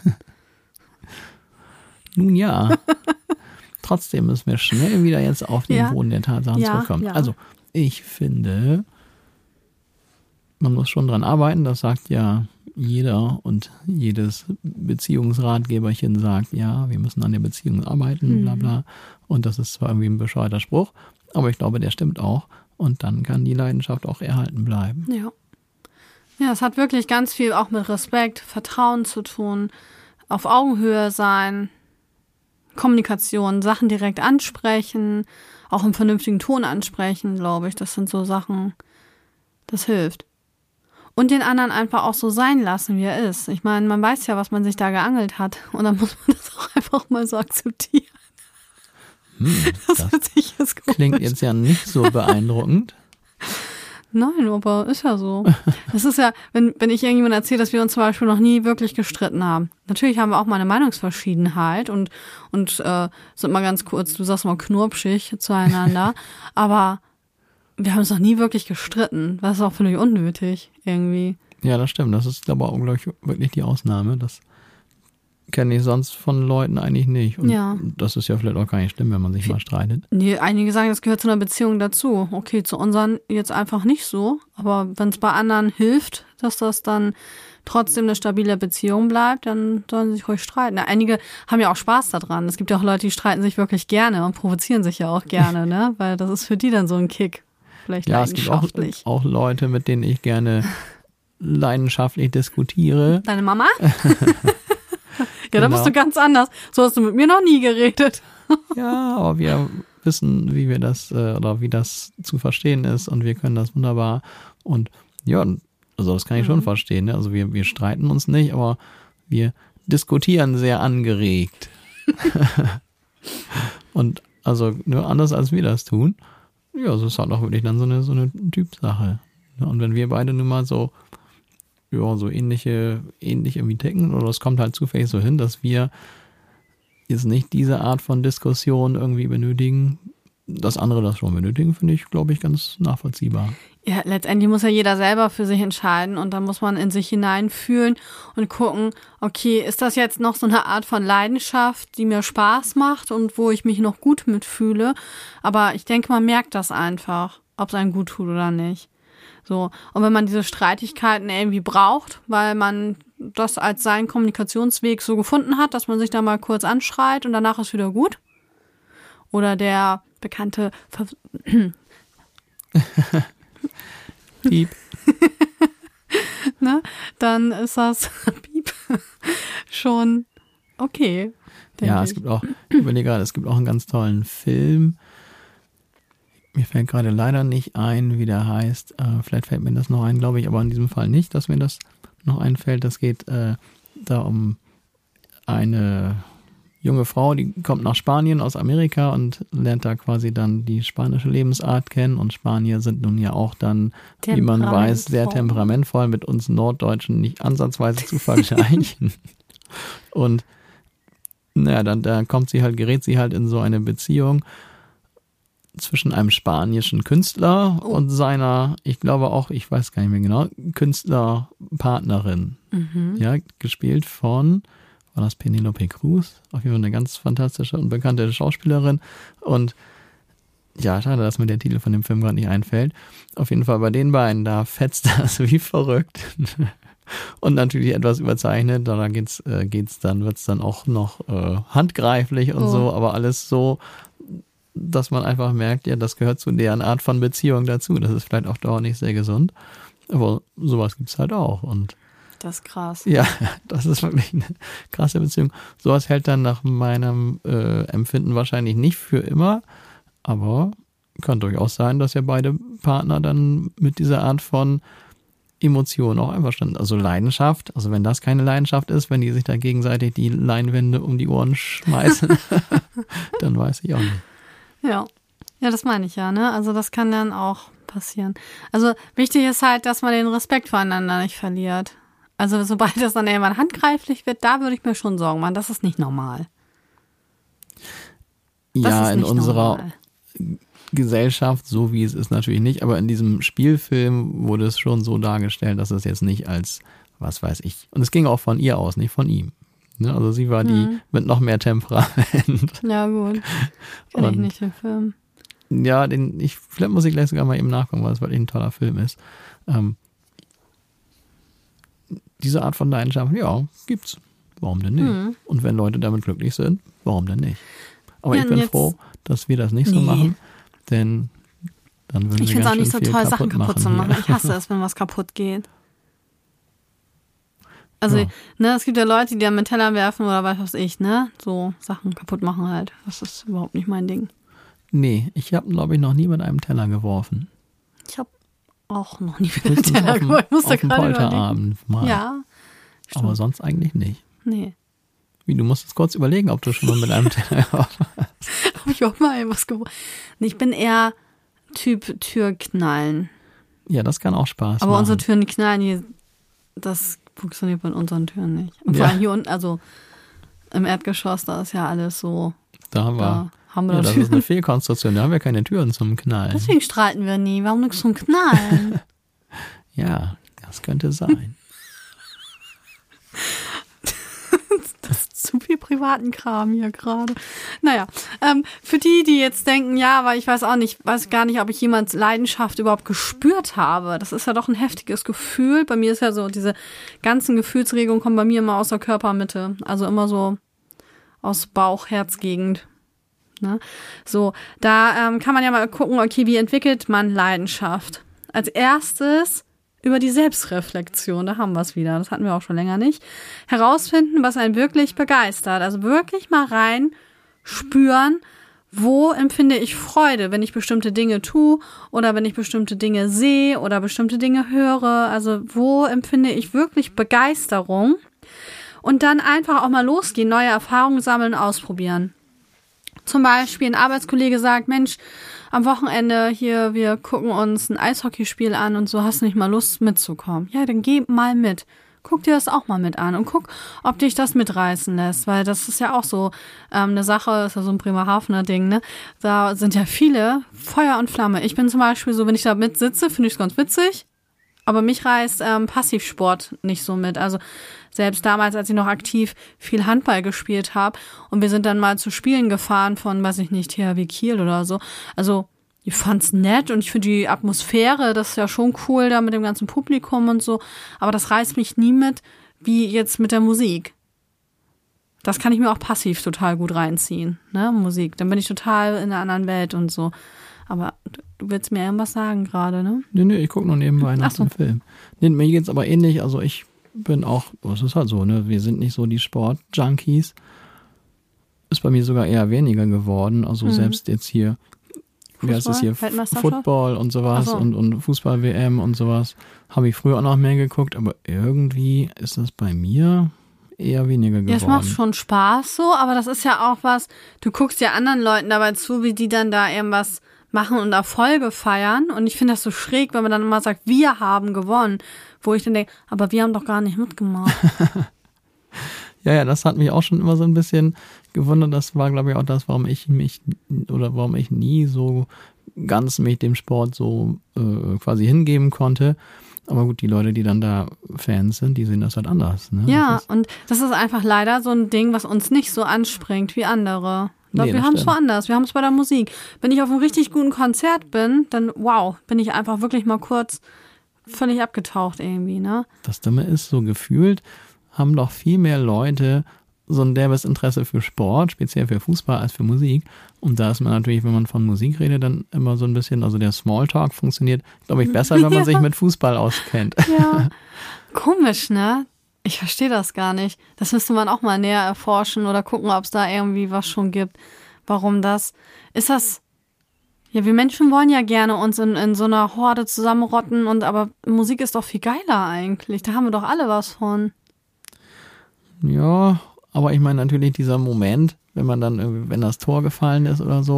Nun ja. Trotzdem müssen wir schnell wieder jetzt auf den ja. Boden der Tatsachen ja, zurückkommen. Ja. Also, ich finde, man muss schon dran arbeiten, das sagt ja jeder und jedes Beziehungsratgeberchen sagt, ja, wir müssen an der Beziehung arbeiten, bla bla. Und das ist zwar irgendwie ein bescheuerter Spruch, aber ich glaube, der stimmt auch. Und dann kann die Leidenschaft auch erhalten bleiben. Ja. Ja, es hat wirklich ganz viel auch mit Respekt, Vertrauen zu tun, auf Augenhöhe sein, Kommunikation, Sachen direkt ansprechen, auch im vernünftigen Ton ansprechen, glaube ich. Das sind so Sachen, das hilft. Und den anderen einfach auch so sein lassen, wie er ist. Ich meine, man weiß ja, was man sich da geangelt hat. Und dann muss man das auch einfach mal so akzeptieren. Hm, das das hört sich jetzt komisch. Klingt jetzt ja nicht so beeindruckend. Nein, aber ist ja so. Das ist ja, wenn, wenn ich irgendjemandem erzähle, dass wir uns zum Beispiel noch nie wirklich gestritten haben. Natürlich haben wir auch mal eine Meinungsverschiedenheit und, und äh, sind mal ganz kurz, du sagst mal knurpschig zueinander. Aber wir haben uns noch nie wirklich gestritten. Das ist auch völlig unnötig, irgendwie. Ja, das stimmt. Das ist aber auch, glaube ich, wirklich die Ausnahme. Das kenne ich sonst von Leuten eigentlich nicht. Und ja. das ist ja vielleicht auch gar nicht schlimm, wenn man sich mal streitet. Nee, einige sagen, das gehört zu einer Beziehung dazu. Okay, zu unseren jetzt einfach nicht so. Aber wenn es bei anderen hilft, dass das dann trotzdem eine stabile Beziehung bleibt, dann sollen sie sich ruhig streiten. Na, einige haben ja auch Spaß daran. Es gibt ja auch Leute, die streiten sich wirklich gerne und provozieren sich ja auch gerne, ne? Weil das ist für die dann so ein Kick. Vielleicht ja, es gibt auch, auch Leute, mit denen ich gerne leidenschaftlich diskutiere. Deine Mama? Ja, genau. Da bist du ganz anders. So hast du mit mir noch nie geredet. Ja, aber wir wissen, wie wir das äh, oder wie das zu verstehen ist und wir können das wunderbar. Und ja, also das kann ich mhm. schon verstehen. Ne? Also wir, wir streiten uns nicht, aber wir diskutieren sehr angeregt. Und also nur anders als wir das tun. Ja, das ist halt auch wirklich dann so eine, so eine Typsache. Und wenn wir beide nun mal so, ja, so ähnliche, ähnlich irgendwie ticken, oder es kommt halt zufällig so hin, dass wir jetzt nicht diese Art von Diskussion irgendwie benötigen, dass andere das schon benötigen, finde ich, glaube ich, ganz nachvollziehbar. Ja, letztendlich muss ja jeder selber für sich entscheiden und dann muss man in sich hineinfühlen und gucken, okay, ist das jetzt noch so eine Art von Leidenschaft, die mir Spaß macht und wo ich mich noch gut mitfühle? Aber ich denke, man merkt das einfach, ob es einem gut tut oder nicht. So. Und wenn man diese Streitigkeiten irgendwie braucht, weil man das als seinen Kommunikationsweg so gefunden hat, dass man sich da mal kurz anschreit und danach ist wieder gut. Oder der bekannte Ver- Piep. ne? Dann ist das Piep schon okay. Ja, ich. es gibt auch, ich überlege gerade, es gibt auch einen ganz tollen Film. Mir fällt gerade leider nicht ein, wie der heißt. Äh, vielleicht fällt mir das noch ein, glaube ich, aber in diesem Fall nicht, dass mir das noch einfällt. Das geht äh, da um eine junge Frau, die kommt nach Spanien aus Amerika und lernt da quasi dann die spanische Lebensart kennen. Und Spanier sind nun ja auch dann, wie man weiß, sehr temperamentvoll, mit uns Norddeutschen nicht ansatzweise zu vergleichen. Und naja, dann da kommt sie halt, gerät sie halt in so eine Beziehung zwischen einem spanischen Künstler oh. und seiner, ich glaube auch, ich weiß gar nicht mehr genau, Künstlerpartnerin. Mhm. Ja, gespielt von, war das Penélope Cruz? Auf jeden Fall eine ganz fantastische und bekannte Schauspielerin. Und ja, schade, dass mir der Titel von dem Film gerade nicht einfällt. Auf jeden Fall bei den beiden, da fetzt das wie verrückt. Und natürlich etwas überzeichnet, da geht's, äh, geht's dann, wird's dann auch noch äh, handgreiflich und oh. so, aber alles so, dass man einfach merkt, ja, das gehört zu deren Art von Beziehung dazu. Das ist vielleicht auch dauernd nicht sehr gesund, aber sowas gibt's halt auch. Und das ist krass. Ja, das ist wirklich eine krasse Beziehung. Sowas hält dann nach meinem äh, Empfinden wahrscheinlich nicht für immer, aber kann durchaus sein, dass ja beide Partner dann mit dieser Art von Emotionen auch einverstanden. Also Leidenschaft, also wenn das keine Leidenschaft ist, wenn die sich da gegenseitig die Leinwände um die Ohren schmeißen, dann weiß ich auch nicht. Ja. Ja, das meine ich ja, ne? Also das kann dann auch passieren. Also wichtig ist halt, dass man den Respekt voreinander nicht verliert. Also sobald das dann irgendwann handgreiflich wird, da würde ich mir schon Sorgen machen. Das ist nicht normal. Das ja, ist in nicht unserer normal. Gesellschaft, so wie es ist, natürlich nicht. Aber in diesem Spielfilm wurde es schon so dargestellt, dass es jetzt nicht als, was weiß ich. Und es ging auch von ihr aus, nicht von ihm. Ne? Also sie war die Hm. mit noch mehr Temperament. Ja, gut. Kenn ich Und- nicht den Film. Ja, den, ich, vielleicht muss ich gleich sogar mal eben nachgucken, weil es wirklich ein toller Film ist. Ähm, diese Art von Leidenschaft, ja, gibt's. Warum denn nicht? Hm. Und wenn Leute damit glücklich sind, warum denn nicht? Aber Ja, ich und bin jetzt- froh, dass wir das nicht so Nee. machen, denn dann würden Ich wir finde es auch ganz nicht schön so viel toll, kaputt Sachen kaputt zu hier. machen. Ich hasse es, wenn was kaputt geht. Also, Ja. ne, es gibt ja Leute, die dann mit Teller werfen oder was weiß ich, ne? So Sachen kaputt machen halt. Das ist überhaupt nicht mein Ding. Nee, ich habe, glaube ich, noch nie mit einem Teller geworfen. Ich habe auch noch nie wieder einen Höchstens Teller auf dem, geholt. Ich musste auf dem gerade überlegen. Polterabend mal. Ja, stimmt. Aber sonst eigentlich nicht. Nee. Wie, du musstest kurz überlegen, ob du schon mal mit einem Teller geworfen hast. Habe ich auch mal was geholt. Nee, ich bin eher Typ Türknallen. Ja, das kann auch Spaß Aber machen. unsere Türen knallen, die, das funktioniert bei unseren Türen nicht. Und vor Ja. allem hier unten, also im Erdgeschoss, da ist ja alles so, da haben wir, da haben wir ja, da das Türen. ist eine Fehlkonstruktion. Da haben wir keine Türen zum Knallen. Deswegen streiten wir nie. Warum nichts zum Knallen? Ja, das könnte sein. Das ist zu viel privaten Kram hier gerade. Naja, ähm, für die, die jetzt denken, ja, weil ich weiß auch nicht, weiß gar nicht, ob ich jemals Leidenschaft überhaupt gespürt habe. Das ist ja doch ein heftiges Gefühl. Bei mir ist ja so, diese ganzen Gefühlsregungen kommen bei mir immer aus der Körpermitte. Also immer so aus Bauch-Herzgegend. Ne? So, da ähm, kann man ja mal gucken, okay, wie entwickelt man Leidenschaft? Als erstes über die Selbstreflexion, da haben wir es wieder, das hatten wir auch schon länger nicht. Herausfinden, was einen wirklich begeistert. Also wirklich mal rein spüren, wo empfinde ich Freude, wenn ich bestimmte Dinge tue oder wenn ich bestimmte Dinge sehe oder bestimmte Dinge höre. Also wo empfinde ich wirklich Begeisterung? Und dann einfach auch mal losgehen, neue Erfahrungen sammeln, ausprobieren. Zum Beispiel ein Arbeitskollege sagt, Mensch, am Wochenende hier, wir gucken uns ein Eishockeyspiel an und so, hast du nicht mal Lust mitzukommen? Ja, dann geh mal mit. Guck dir das auch mal mit an und guck, ob dich das mitreißen lässt, weil das ist ja auch so ähm, eine Sache, ist ja so ein Bremerhavener Ding, ne? Da sind ja viele Feuer und Flamme. Ich bin zum Beispiel so, wenn ich da mit sitze, finde ich es ganz witzig, aber mich reißt ähm, Passivsport nicht so mit. Also selbst damals, als ich noch aktiv viel Handball gespielt habe und wir sind dann mal zu Spielen gefahren von, weiß ich nicht, T H W Kiel oder so. Also ich fand's nett und ich finde die Atmosphäre, das ist ja schon cool da mit dem ganzen Publikum und so. Aber das reißt mich nie mit, wie jetzt mit der Musik. Das kann ich mir auch passiv total gut reinziehen, ne, Musik. Dann bin ich total in einer anderen Welt und so. Aber du willst mir irgendwas sagen gerade, ne? Nee, nee, ich gucke nur nebenbei nach Ach so. dem Film. Nee, mir geht's aber ähnlich. Also ich bin auch, es ist halt so, ne? Wir sind nicht so die Sport-Junkies. Ist bei mir sogar eher weniger geworden. Also Mhm. selbst jetzt hier, wie heißt es hier, F- Weltmeisterschaft? Football und sowas Ach so. und, und Fußball-W M und sowas. Habe ich früher auch noch mehr geguckt, aber irgendwie ist das bei mir eher weniger geworden. Ja, es macht schon Spaß so, aber das ist ja auch was, du guckst ja anderen Leuten dabei zu, wie die dann da irgendwas machen und Erfolge feiern. Und ich finde das so schräg, wenn man dann immer sagt, wir haben gewonnen. Wo ich dann denke, aber wir haben doch gar nicht mitgemacht. Ja, ja, das hat mich auch schon immer so ein bisschen gewundert. Das war, glaube ich, auch das, warum ich mich oder warum ich nie so ganz mich dem Sport so äh, quasi hingeben konnte. Aber gut, die Leute, die dann da Fans sind, die sehen das halt anders. Ne? Ja, Das ist, und das ist einfach leider so ein Ding, was uns nicht so anspringt wie andere. Ich glaube, Nee, wir das haben es stimmt. woanders. Wir haben es bei der Musik. Wenn ich auf einem richtig guten Konzert bin, dann wow, bin ich einfach wirklich mal kurz völlig abgetaucht irgendwie, ne? das Dumme ist, so gefühlt haben doch viel mehr Leute so ein derbes Interesse für Sport, speziell für Fußball, als für Musik. Und da ist man natürlich, wenn man von Musik redet, dann immer so ein bisschen, also der Smalltalk funktioniert, glaube ich, besser, wenn man Ja. sich mit Fußball auskennt. Ja, komisch, ne? Ich verstehe das gar nicht. Das müsste man auch mal näher erforschen oder gucken, ob es da irgendwie was schon gibt. Warum das? Ist das... Ja, wir Menschen wollen ja gerne uns in, in so einer Horde zusammenrotten, und aber Musik ist doch viel geiler eigentlich. Da haben wir doch alle was von. Ja, aber ich meine natürlich dieser Moment, wenn man dann, irgendwie- wenn das Tor gefallen ist oder so,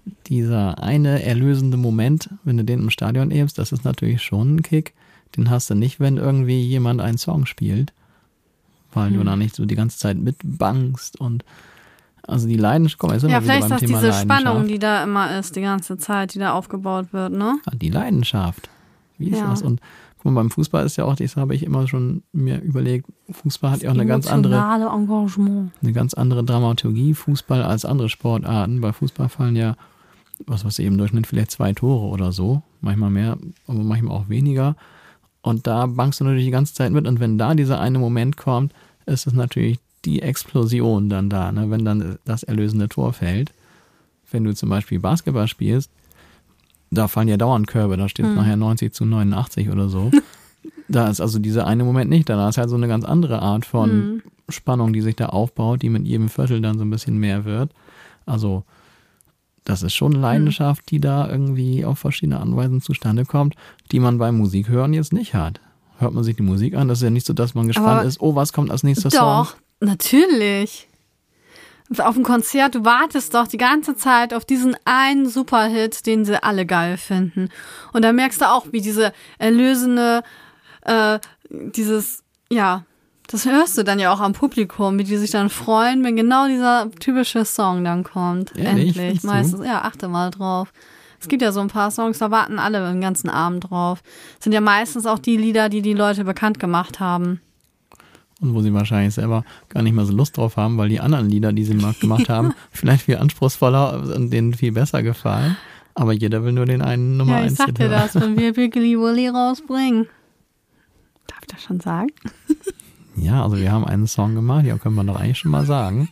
dieser eine erlösende Moment, wenn du den im Stadion erlebst, das ist natürlich schon ein Kick. Den hast du nicht, wenn irgendwie jemand einen Song spielt, weil hm. du da nicht so die ganze Zeit mitbangst und also die Leidenschaft, komm, jetzt sind ja, wir wieder beim vielleicht ist Thema das diese Leidenschaft. Spannung, die da immer ist, die ganze Zeit, die da aufgebaut wird, ne? Die Leidenschaft. Wie ist ja. das? Und guck mal, beim Fußball ist ja auch, das habe ich immer schon mir überlegt, Fußball hat ja auch eine ganz andere Engagement. eine ganz andere Dramaturgie, Fußball als andere Sportarten. Bei Fußball fallen ja, was was eben im Durchschnitt vielleicht zwei Tore oder so, manchmal mehr, aber manchmal auch weniger. Und da bangst du natürlich die ganze Zeit mit. Und wenn da dieser eine Moment kommt, ist es natürlich die Explosion dann da, ne? Wenn dann das erlösende Tor fällt. Wenn du zum Beispiel Basketball spielst, da fallen ja dauernd Körbe, da steht es mhm. nachher neunzig zu neunundachtzig oder so. Da ist also dieser eine Moment nicht, da ist halt so eine ganz andere Art von mhm. Spannung, die sich da aufbaut, die mit jedem Viertel dann so ein bisschen mehr wird. Also das ist schon Leidenschaft, die da irgendwie auf verschiedene Anweisen zustande kommt, die man beim Musikhören jetzt nicht hat. Hört man sich die Musik an, das ist ja nicht so, dass man gespannt Aber ist, oh, was kommt als nächster doch, Song? Doch, natürlich. Auf dem Konzert, du wartest doch die ganze Zeit auf diesen einen Superhit, den sie alle geil finden. Und da merkst du auch, wie diese erlösende, äh, dieses, ja, das hörst du dann ja auch am Publikum, wie die sich dann freuen, wenn genau dieser typische Song dann kommt. Ehrlich? Endlich. Meistens, ja, achte mal drauf. Es gibt ja so ein paar Songs, da warten alle den ganzen Abend drauf. Das sind ja meistens auch die Lieder, die die Leute bekannt gemacht haben. Und wo sie wahrscheinlich selber gar nicht mehr so Lust drauf haben, weil die anderen Lieder, die sie mal gemacht haben, vielleicht viel anspruchsvoller und denen viel besser gefallen. Aber jeder will nur den einen Nummer eins. Ja, ich sag dir das, wenn wir Wiggly Willy rausbringen. Darf ich das schon sagen? Ja, also wir haben einen Song gemacht, ja, können wir doch eigentlich schon mal sagen.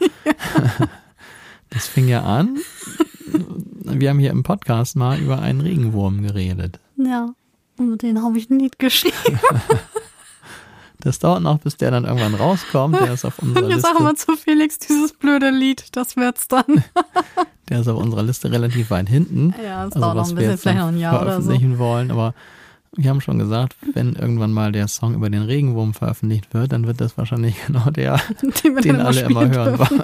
Das fing ja an, wir haben hier im Podcast mal über einen Regenwurm geredet. Ja, und mit denen habe ich ein Lied geschrieben. Das dauert noch, bis der dann irgendwann rauskommt. Der ist auf unserer und jetzt Liste. sagen wir zu Felix, dieses blöde Lied, das wird's dann. Der ist auf unserer Liste relativ weit hinten. Ja, das also, dauert noch ein bisschen, vielleicht noch ein Jahr oder so. Veröffentlichen wollen, aber wir haben schon gesagt, wenn irgendwann mal der Song über den Regenwurm veröffentlicht wird, dann wird das wahrscheinlich genau der, den, den alle immer hören wollen.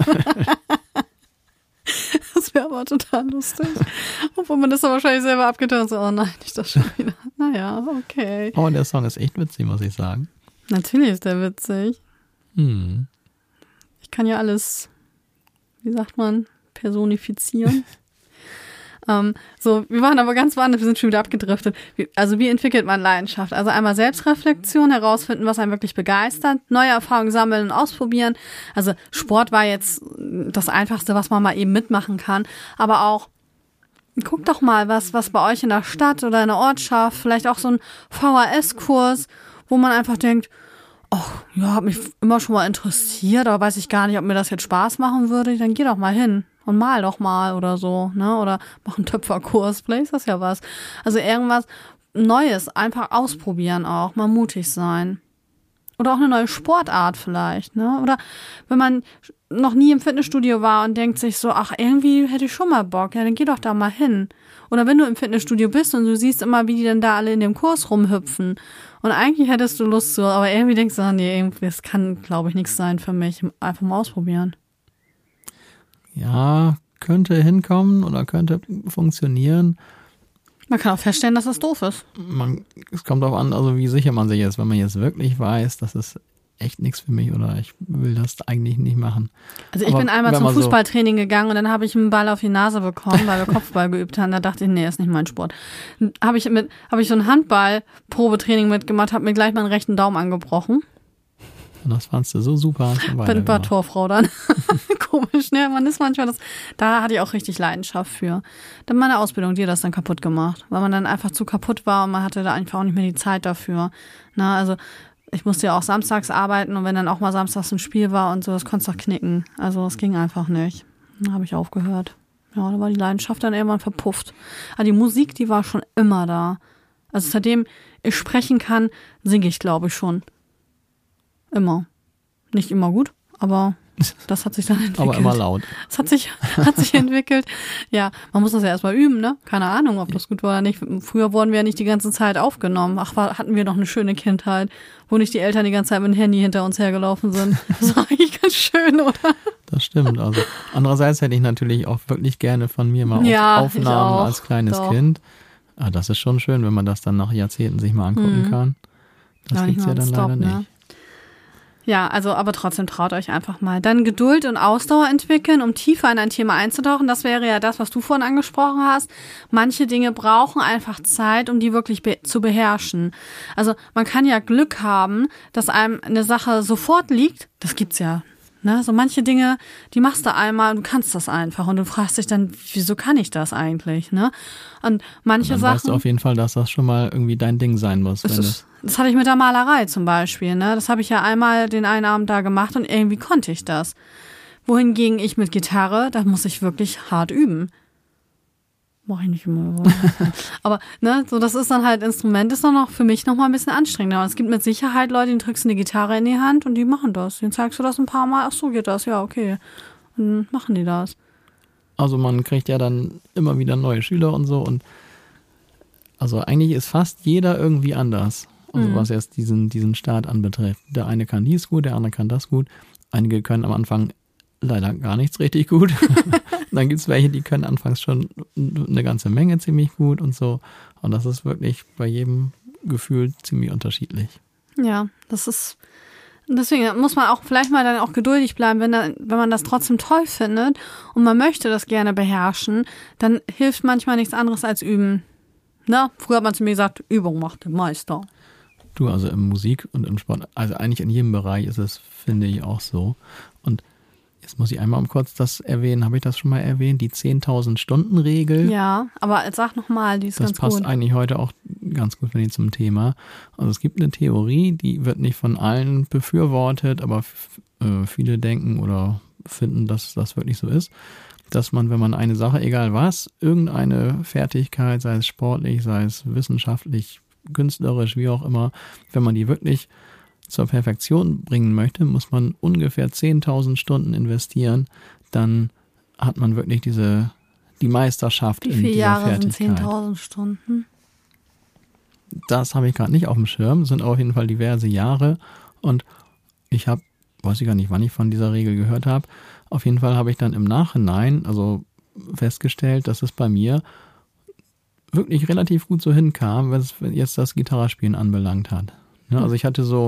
Das wäre aber total lustig. Obwohl man das dann wahrscheinlich selber abgetan hat. So, oh nein, nicht das schon wieder. Naja, okay. Aber der Song ist echt witzig, muss ich sagen. Natürlich ist der witzig. Hm. Ich kann ja alles, wie sagt man, personifizieren. ähm, so, wir waren aber ganz woanders, wir sind schon wieder abgedriftet. Wie, also wie entwickelt man Leidenschaft? Also einmal Selbstreflexion, herausfinden, was einen wirklich begeistert, neue Erfahrungen sammeln und ausprobieren. Also Sport war jetzt das Einfachste, was man mal eben mitmachen kann. Aber auch, guck doch mal, was, was bei euch in der Stadt oder in der Ortschaft, vielleicht auch so ein V H S-Kurs, wo man einfach denkt, ach, ja, hat mich immer schon mal interessiert, aber weiß ich gar nicht, ob mir das jetzt Spaß machen würde. Dann geh doch mal hin und mal doch mal oder so, ne? Oder mach einen Töpferkurs, vielleicht ist das ja was. Also irgendwas Neues, einfach ausprobieren auch, mal mutig sein. Oder auch eine neue Sportart vielleicht, ne? Oder wenn man noch nie im Fitnessstudio war und denkt sich so, ach, irgendwie hätte ich schon mal Bock, ja, dann geh doch da mal hin. Oder wenn du im Fitnessstudio bist und du siehst immer, wie die denn da alle in dem Kurs rumhüpfen und eigentlich hättest du Lust zu, aber irgendwie denkst du, ah, nee, irgendwie, das kann, glaube ich, nichts sein für mich. Einfach mal ausprobieren. Ja, könnte hinkommen oder könnte funktionieren. Man kann auch feststellen, dass das doof ist. Man, es kommt darauf an, also wie sicher man sich ist. Wenn man jetzt wirklich weiß, das ist echt nichts für mich oder ich will das eigentlich nicht machen. Also ich Aber bin einmal zum so Fußballtraining gegangen und dann habe ich einen Ball auf die Nase bekommen, weil wir Kopfball geübt haben. Da dachte ich, nee, ist nicht mein Sport. Habe ich mit, habe ich so ein Handball-Probetraining mitgemacht, habe mir gleich meinen rechten Daumen angebrochen. Und das fandst du so super. Bin war Torfrau dann. Komisch, ne? Man ist manchmal das, da hatte ich auch richtig Leidenschaft für. Dann meine Ausbildung, die hat das dann kaputt gemacht, weil man dann einfach zu kaputt war und man hatte da einfach auch nicht mehr die Zeit dafür. Na, also ich musste ja auch samstags arbeiten und wenn dann auch mal samstags ein Spiel war und so, das konntest du doch knicken. Also es ging einfach nicht. Dann habe ich aufgehört. Ja, da war die Leidenschaft dann irgendwann verpufft. Aber die Musik, die war schon immer da. Also seitdem ich sprechen kann, singe ich, glaube ich, schon. Immer. Nicht immer gut, aber das hat sich dann entwickelt. Aber immer laut. Das hat sich, hat sich entwickelt. Ja, man muss das ja erstmal üben, ne? Keine Ahnung, ob das gut war oder nicht. Früher wurden wir ja nicht die ganze Zeit aufgenommen. Ach, war, hatten wir noch eine schöne Kindheit, wo nicht die Eltern die ganze Zeit mit dem Handy hinter uns hergelaufen sind. Das war eigentlich ganz schön, oder? Das stimmt. Also andererseits hätte ich natürlich auch wirklich gerne von mir mal ja, Aufnahmen als kleines Doch. Kind. Aber das ist schon schön, wenn man das dann nach Jahrzehnten sich mal angucken mhm. kann. Das ja, gibt's ja dann stop, leider ne? nicht. Ja, also aber trotzdem traut euch einfach mal. Dann Geduld und Ausdauer entwickeln, um tiefer in ein Thema einzutauchen. Das wäre ja das, was du vorhin angesprochen hast. Manche Dinge brauchen einfach Zeit, um die wirklich be- zu beherrschen. Also man kann ja Glück haben, dass einem eine Sache sofort liegt. Das gibt's ja. Ne? So manche Dinge, die machst du einmal und du kannst das einfach. Und du fragst dich dann, wieso kann ich das eigentlich? Ne? Und manche dann Sachen... weißt du auf jeden Fall, dass das schon mal irgendwie dein Ding sein muss. Das, wenn ist, das hatte ich mit der Malerei zum Beispiel. Ne? Das habe ich ja einmal den einen Abend da gemacht und irgendwie konnte ich das. Wohingegen ich mit Gitarre, da muss ich wirklich hart üben. Mach ich nicht immer. Aber ne, so das ist dann halt, Instrument ist dann noch für mich noch mal ein bisschen anstrengender. Und es gibt mit Sicherheit Leute, die drückst eine Gitarre in die Hand und die machen das. Denen zeigst du das ein paar Mal, ach so geht das, ja okay. Und dann machen die das. Also man kriegt ja dann immer wieder neue Schüler und so und also eigentlich ist fast jeder irgendwie anders. Also mhm. was jetzt diesen, diesen Start anbetrifft. Der eine kann dies gut, der andere kann das gut. Einige können am Anfang leider gar nichts richtig gut. Dann gibt es welche, die können anfangs schon eine ganze Menge ziemlich gut und so. Und das ist wirklich bei jedem Gefühl ziemlich unterschiedlich. Ja, das ist, deswegen muss man auch vielleicht mal dann auch geduldig bleiben, wenn, da, wenn man das trotzdem toll findet und man möchte das gerne beherrschen, dann hilft manchmal nichts anderes als üben. Na, früher hat man zu mir gesagt, Übung macht den Meister. Du, also in Musik und im Sport, also eigentlich in jedem Bereich ist es, finde ich, auch so. Und jetzt muss ich einmal um kurz das erwähnen, habe ich das schon mal erwähnt, die zehntausend Stunden Regel. Ja, aber sag nochmal, die ist das ganz gut. Das passt eigentlich heute auch ganz gut, finde ich, zum Thema. Also es gibt eine Theorie, die wird nicht von allen befürwortet, aber f- äh, viele denken oder finden, dass das wirklich so ist, dass man, wenn man eine Sache, egal was, irgendeine Fertigkeit, sei es sportlich, sei es wissenschaftlich, künstlerisch, wie auch immer, wenn man die wirklich zur Perfektion bringen möchte, muss man ungefähr zehntausend Stunden investieren, dann hat man wirklich diese, die Meisterschaft Wie in viele dieser Jahre Fertigkeit. sind zehntausend Stunden? Das habe ich gerade nicht auf dem Schirm, das sind auf jeden Fall diverse Jahre und ich habe, weiß ich gar nicht, wann ich von dieser Regel gehört habe, auf jeden Fall habe ich dann im Nachhinein also festgestellt, dass es bei mir wirklich relativ gut so hinkam, wenn es jetzt das Gitarrespielen anbelangt hat. Ja, also ich hatte so,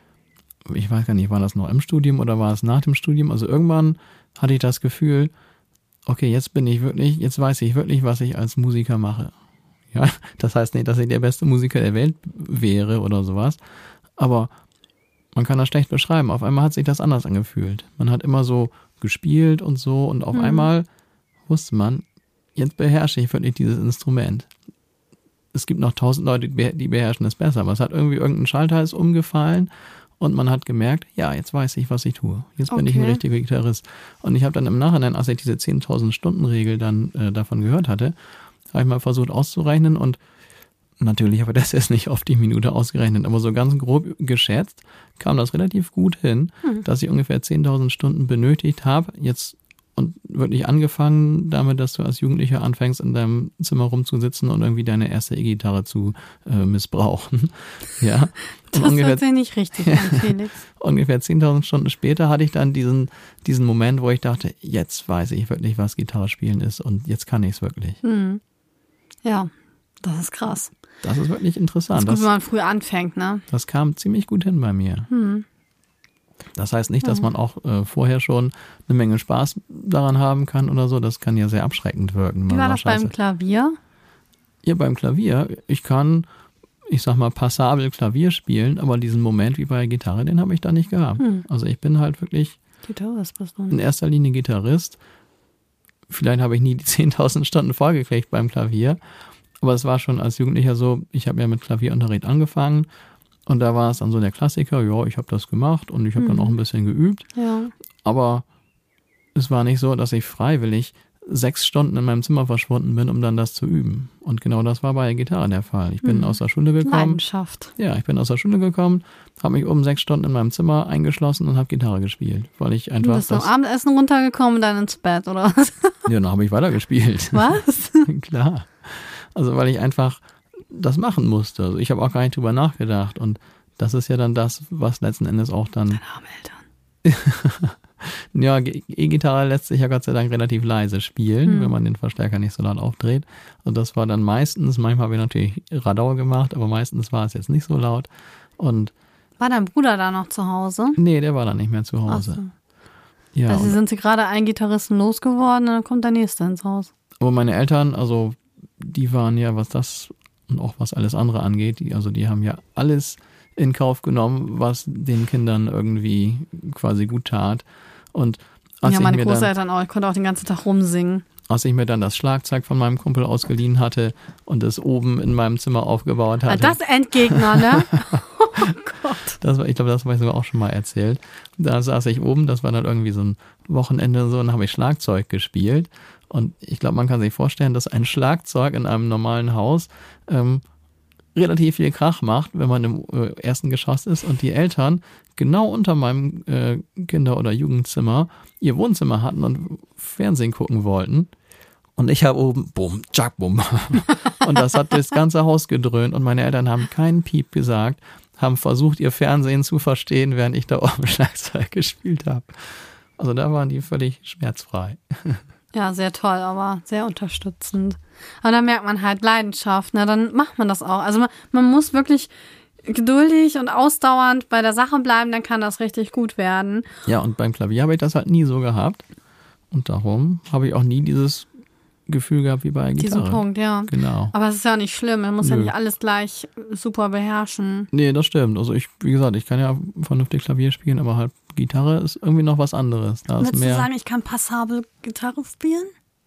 ich weiß gar nicht, war das noch im Studium oder war es nach dem Studium? Also irgendwann hatte ich das Gefühl, okay, jetzt bin ich wirklich, jetzt weiß ich wirklich, was ich als Musiker mache. Ja, das heißt nicht, dass ich der beste Musiker der Welt wäre oder sowas, aber man kann das schlecht beschreiben. Auf einmal hat sich das anders angefühlt. Man hat immer so gespielt und so und auf mhm. einmal wusste man, jetzt beherrsche ich wirklich dieses Instrument. Es gibt noch tausend Leute, die beherrschen es besser, aber es hat irgendwie irgendein Schalter ist umgefallen und man hat gemerkt, ja, jetzt weiß ich, was ich tue. Jetzt bin okay. ich ein richtiger Gitarrist. Und ich habe dann im Nachhinein, als ich diese zehntausend Stunden Regel dann äh, davon gehört hatte, habe ich mal versucht auszurechnen und natürlich habe ich das jetzt nicht auf die Minute ausgerechnet, aber so ganz grob geschätzt kam das relativ gut hin, hm. dass ich ungefähr zehntausend Stunden benötigt habe, jetzt und wirklich angefangen damit, dass du als Jugendlicher anfängst, in deinem Zimmer rumzusitzen und irgendwie deine erste E-Gitarre zu äh, missbrauchen. Ja. Das ungefähr, hört sich nicht richtig an, Felix. Ungefähr zehntausend Stunden später hatte ich dann diesen, diesen Moment, wo ich dachte, jetzt weiß ich wirklich, was Gitarre spielen ist und jetzt kann ich es wirklich. Hm. Ja, das ist krass. Das ist wirklich interessant. Das ist gut, das, wenn man früh anfängt, ne? Das kam ziemlich gut hin bei mir. Hm. Das heißt nicht, dass man auch äh, vorher schon eine Menge Spaß daran haben kann oder so. Das kann ja sehr abschreckend wirken. Wie war das beim Klavier? Ja, beim Klavier. Ich kann, ich sag mal, passabel Klavier spielen, aber diesen Moment wie bei der Gitarre, den habe ich da nicht gehabt. Hm. Also ich bin halt wirklich Gitarrist bist du nicht. In erster Linie Gitarrist. Vielleicht habe ich nie die zehntausend Stunden vollgekriegt beim Klavier, aber es war schon als Jugendlicher so, ich habe ja mit Klavierunterricht angefangen. Und da war es dann so der Klassiker, ja, ich habe das gemacht und ich habe mhm. dann auch ein bisschen geübt. Ja. Aber es war nicht so, dass ich freiwillig sechs Stunden in meinem Zimmer verschwunden bin, um dann das zu üben. Und genau das war bei der Gitarre der Fall. Ich bin mhm. aus der Schule gekommen. Leidenschaft. Ja, ich bin aus der Schule gekommen, habe mich um sechs Stunden in meinem Zimmer eingeschlossen und habe Gitarre gespielt. Weil ich einfach. Du bist das zum Abendessen runtergekommen und dann ins Bett, oder was? Ja, dann habe ich weitergespielt. Was? Klar. Also weil ich einfach das machen musste. Also ich habe auch gar nicht drüber nachgedacht und das ist ja dann das, was letzten Endes auch dann... Deine armen Eltern. Ja, E-Gitarre lässt sich ja Gott sei Dank relativ leise spielen, hm. wenn man den Verstärker nicht so laut aufdreht. Also das war dann meistens, manchmal habe ich natürlich Radau gemacht, aber meistens war es jetzt nicht so laut. Und war dein Bruder da noch zu Hause? Nee, der war dann nicht mehr zu Hause. Ach so. Ja, also sind sie gerade einen Gitarristen losgeworden und dann kommt der nächste ins Haus. Aber meine Eltern, also die waren ja, was das und auch was alles andere angeht, die, also die haben ja alles in Kauf genommen, was den Kindern irgendwie quasi gut tat. Und als ja, meine ich mir Großeltern dann, auch. Ich konnte auch den ganzen Tag rumsingen. Als ich mir dann das Schlagzeug von meinem Kumpel ausgeliehen hatte und es oben in meinem Zimmer aufgebaut hatte. Das Endgegner, ne? Oh Gott. Das war, ich glaube, das habe ich sogar auch schon mal erzählt. Da saß ich oben, das war dann irgendwie so ein Wochenende so, und dann habe ich Schlagzeug gespielt. Und ich glaube, man kann sich vorstellen, dass ein Schlagzeug in einem normalen Haus ähm, relativ viel Krach macht, wenn man im äh, ersten Geschoss ist und die Eltern genau unter meinem äh, Kinder- oder Jugendzimmer ihr Wohnzimmer hatten und Fernsehen gucken wollten. Und ich habe oben, bumm, tschak, bumm. Und das hat das ganze Haus gedröhnt und meine Eltern haben keinen Piep gesagt, haben versucht, ihr Fernsehen zu verstehen, während ich da oben Schlagzeug gespielt habe. Also da waren die völlig schmerzfrei. Ja, sehr toll, aber sehr unterstützend. Aber da merkt man halt Leidenschaft, ne? Dann macht man das auch. Also man, man muss wirklich geduldig und ausdauernd bei der Sache bleiben, dann kann das richtig gut werden. Ja, und beim Klavier habe ich das halt nie so gehabt. Und darum habe ich auch nie dieses Gefühl gehabt wie bei Gitarre. Diesen Punkt, ja. Genau. Aber es ist ja auch nicht schlimm, man muss Nö. ja nicht alles gleich super beherrschen. Nee, das stimmt. Also ich, wie gesagt, ich kann ja vernünftig Klavier spielen, aber halt Gitarre ist irgendwie noch was anderes. Da ist Würdest mehr, du sagen, ich kann passabel Gitarre spielen?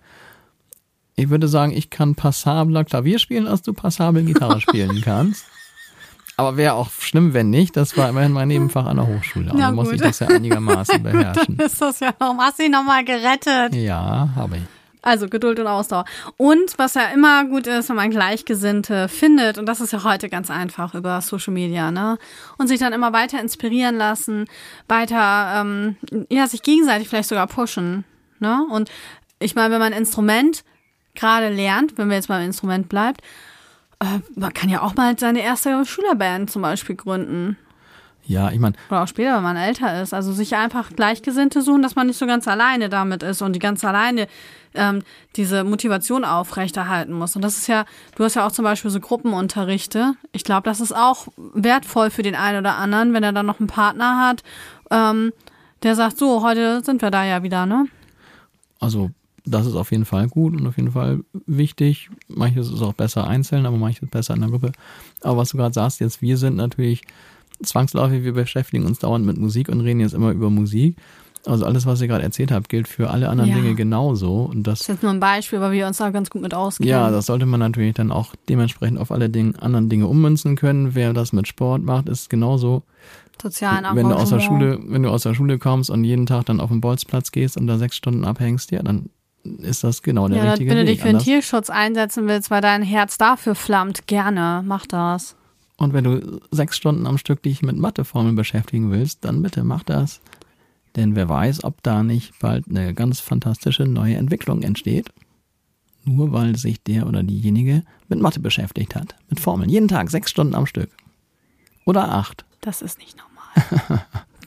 Ich würde sagen, ich kann passabler Klavier spielen, als du passabel Gitarre spielen kannst. Aber wäre auch schlimm, wenn nicht. Das war immerhin mein Nebenfach an der Hochschule. Also muss ich das ja einigermaßen beherrschen. Dann ist das ja noch, hast du ihn nochmal gerettet. Ja, habe ich. Also Geduld und Ausdauer. Und was ja immer gut ist, wenn man Gleichgesinnte findet, und das ist ja heute ganz einfach über Social Media, ne? Und sich dann immer weiter inspirieren lassen, weiter, ähm, ja, sich gegenseitig vielleicht sogar pushen, ne? Und ich meine, wenn man ein Instrument gerade lernt, wenn wir jetzt beim Instrument bleibt, äh, man kann ja auch mal seine erste Schülerband zum Beispiel gründen. Ja, ich meine. Oder auch später, wenn man älter ist. Also sich einfach Gleichgesinnte suchen, dass man nicht so ganz alleine damit ist und die ganz alleine ähm, diese Motivation aufrechterhalten muss. Und das ist ja, du hast ja auch zum Beispiel so Gruppenunterrichte. Ich glaube, das ist auch wertvoll für den einen oder anderen, wenn er dann noch einen Partner hat, ähm, der sagt, so, heute sind wir da ja wieder, ne? Also das ist auf jeden Fall gut und auf jeden Fall wichtig. Manches ist auch besser einzeln, aber manches besser in der Gruppe. Aber was du gerade sagst, jetzt wir sind natürlich zwangsläufig, wir beschäftigen uns dauernd mit Musik und reden jetzt immer über Musik. Also alles, was ihr gerade erzählt habt, gilt für alle anderen ja. Dinge genauso. Und das, das ist jetzt nur ein Beispiel, weil wir uns da ganz gut mit auskennen. Ja, das sollte man natürlich dann auch dementsprechend auf alle Ding, anderen Dinge ummünzen können. Wer das mit Sport macht, ist genauso. Sozialen wenn du aus der Schule, wenn du aus der Schule kommst und jeden Tag dann auf den Bolzplatz gehst und da sechs Stunden abhängst, ja, dann ist das genau der ja, richtige Weg. Wenn du Weg. dich für den Tierschutz einsetzen willst, weil dein Herz dafür flammt, gerne, mach das. Und wenn du sechs Stunden am Stück dich mit Matheformeln beschäftigen willst, dann bitte mach das. Denn wer weiß, ob da nicht bald eine ganz fantastische neue Entwicklung entsteht. Nur weil sich der oder diejenige mit Mathe beschäftigt hat. Mit Formeln. Jeden Tag sechs Stunden am Stück. Oder acht. Das ist nicht normal.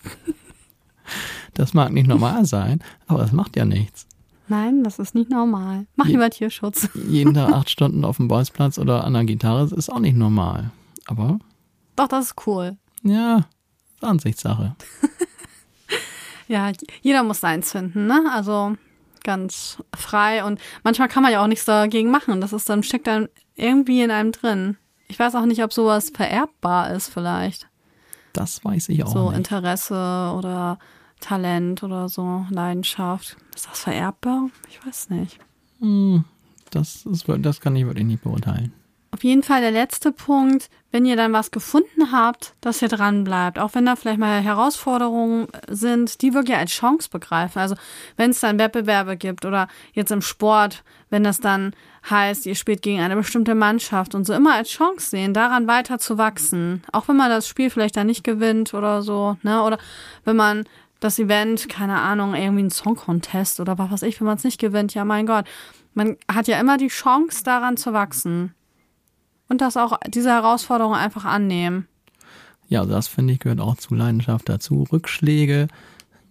Das mag nicht normal sein, aber das macht ja nichts. Nein, das ist nicht normal. Mach lieber Tierschutz. Jeden Tag acht Stunden auf dem Bolzplatz oder an der Gitarre ist auch nicht normal. Aber doch, das ist cool. Ja, Ansichtssache. Ja, jeder muss seins finden, ne? Also ganz frei und manchmal kann man ja auch nichts dagegen machen. Das ist dann, steckt dann irgendwie in einem drin. Ich weiß auch nicht, ob sowas vererbbar ist vielleicht. Das weiß ich auch so, nicht. So Interesse oder Talent oder so, Leidenschaft. Ist das vererbbar? Ich weiß nicht. Hm, das, ist, das kann ich wirklich nicht beurteilen. Auf jeden Fall der letzte Punkt, wenn ihr dann was gefunden habt, dass ihr dran bleibt, auch wenn da vielleicht mal Herausforderungen sind, die wirklich als Chance begreifen. Also wenn es dann Wettbewerbe gibt oder jetzt im Sport, wenn das dann heißt, ihr spielt gegen eine bestimmte Mannschaft und so, immer als Chance sehen, daran weiter zu wachsen. Auch wenn man das Spiel vielleicht dann nicht gewinnt oder so, ne? Oder wenn man das Event, keine Ahnung, irgendwie ein Song-Contest oder was weiß ich, wenn man es nicht gewinnt, ja mein Gott. Man hat ja immer die Chance, daran zu wachsen. Und das auch, diese Herausforderung einfach annehmen. Ja, das finde ich gehört auch zu Leidenschaft dazu. Rückschläge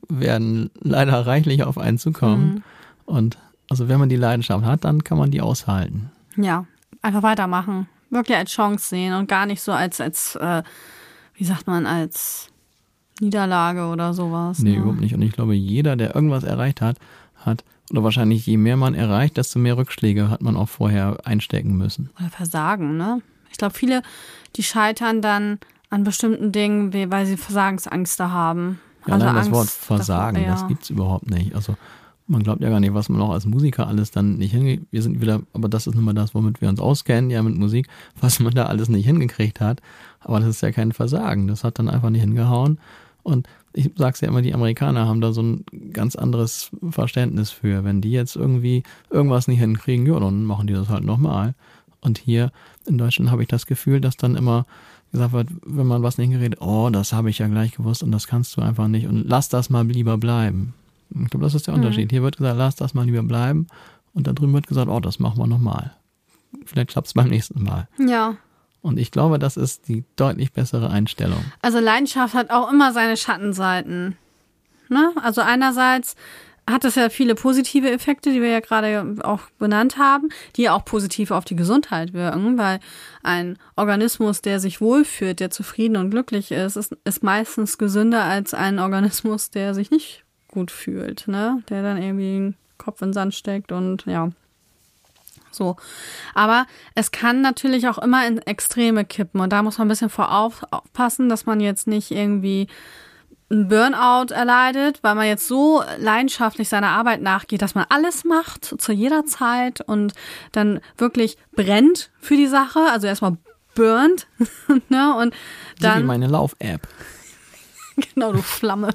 werden leider reichlich auf einen zukommen. Mhm. Und also wenn man die Leidenschaft hat, dann kann man die aushalten. Ja, einfach weitermachen. Wirklich als Chance sehen und gar nicht so als, als äh, wie sagt man, als Niederlage oder sowas. Nee, ne? überhaupt nicht. Und ich glaube, jeder, der irgendwas erreicht hat, hat, oder wahrscheinlich je mehr man erreicht, desto mehr Rückschläge hat man auch vorher einstecken müssen. Oder Versagen, ne? Ich glaube, viele, die scheitern dann an bestimmten Dingen, weil sie Versagensangst da haben. Ja, also allein Angst, das Wort Versagen, das, ja. das gibt's überhaupt nicht. Also man glaubt ja gar nicht, was man auch als Musiker alles dann nicht hingekriegt. Wir sind wieder, aber das ist nun mal das, womit wir uns auskennen, ja, mit Musik, was man da alles nicht hingekriegt hat. Aber das ist ja kein Versagen. Das hat dann einfach nicht hingehauen. Und ich sag's ja immer, die Amerikaner haben da so ein ganz anderes Verständnis für. Wenn die jetzt irgendwie irgendwas nicht hinkriegen, ja, dann machen die das halt nochmal. Und hier in Deutschland habe ich das Gefühl, dass dann immer gesagt wird, wenn man was nicht hinkriegt, oh, das habe ich ja gleich gewusst und das kannst du einfach nicht und lass das mal lieber bleiben. Ich glaube, das ist der Unterschied. Mhm. Hier wird gesagt, lass das mal lieber bleiben und da drüben wird gesagt, oh, das machen wir nochmal. Vielleicht klappt es beim nächsten Mal. Ja. Und ich glaube, das ist die deutlich bessere Einstellung. Also Leidenschaft hat auch immer seine Schattenseiten. Ne? Also einerseits hat es ja viele positive Effekte, die wir ja gerade auch benannt haben, die ja auch positiv auf die Gesundheit wirken, weil ein Organismus, der sich wohlfühlt, der zufrieden und glücklich ist, ist, ist meistens gesünder als ein Organismus, der sich nicht gut fühlt, ne? Der dann irgendwie den Kopf in den Sand steckt und ja, so. Aber es kann natürlich auch immer in Extreme kippen und da muss man ein bisschen vor aufpassen, dass man jetzt nicht irgendwie einen Burnout erleidet, weil man jetzt so leidenschaftlich seiner Arbeit nachgeht, dass man alles macht zu jeder Zeit und dann wirklich brennt für die Sache, also erstmal burnt, ne? Und dann so wie meine Lauf-App. Genau, du Flamme.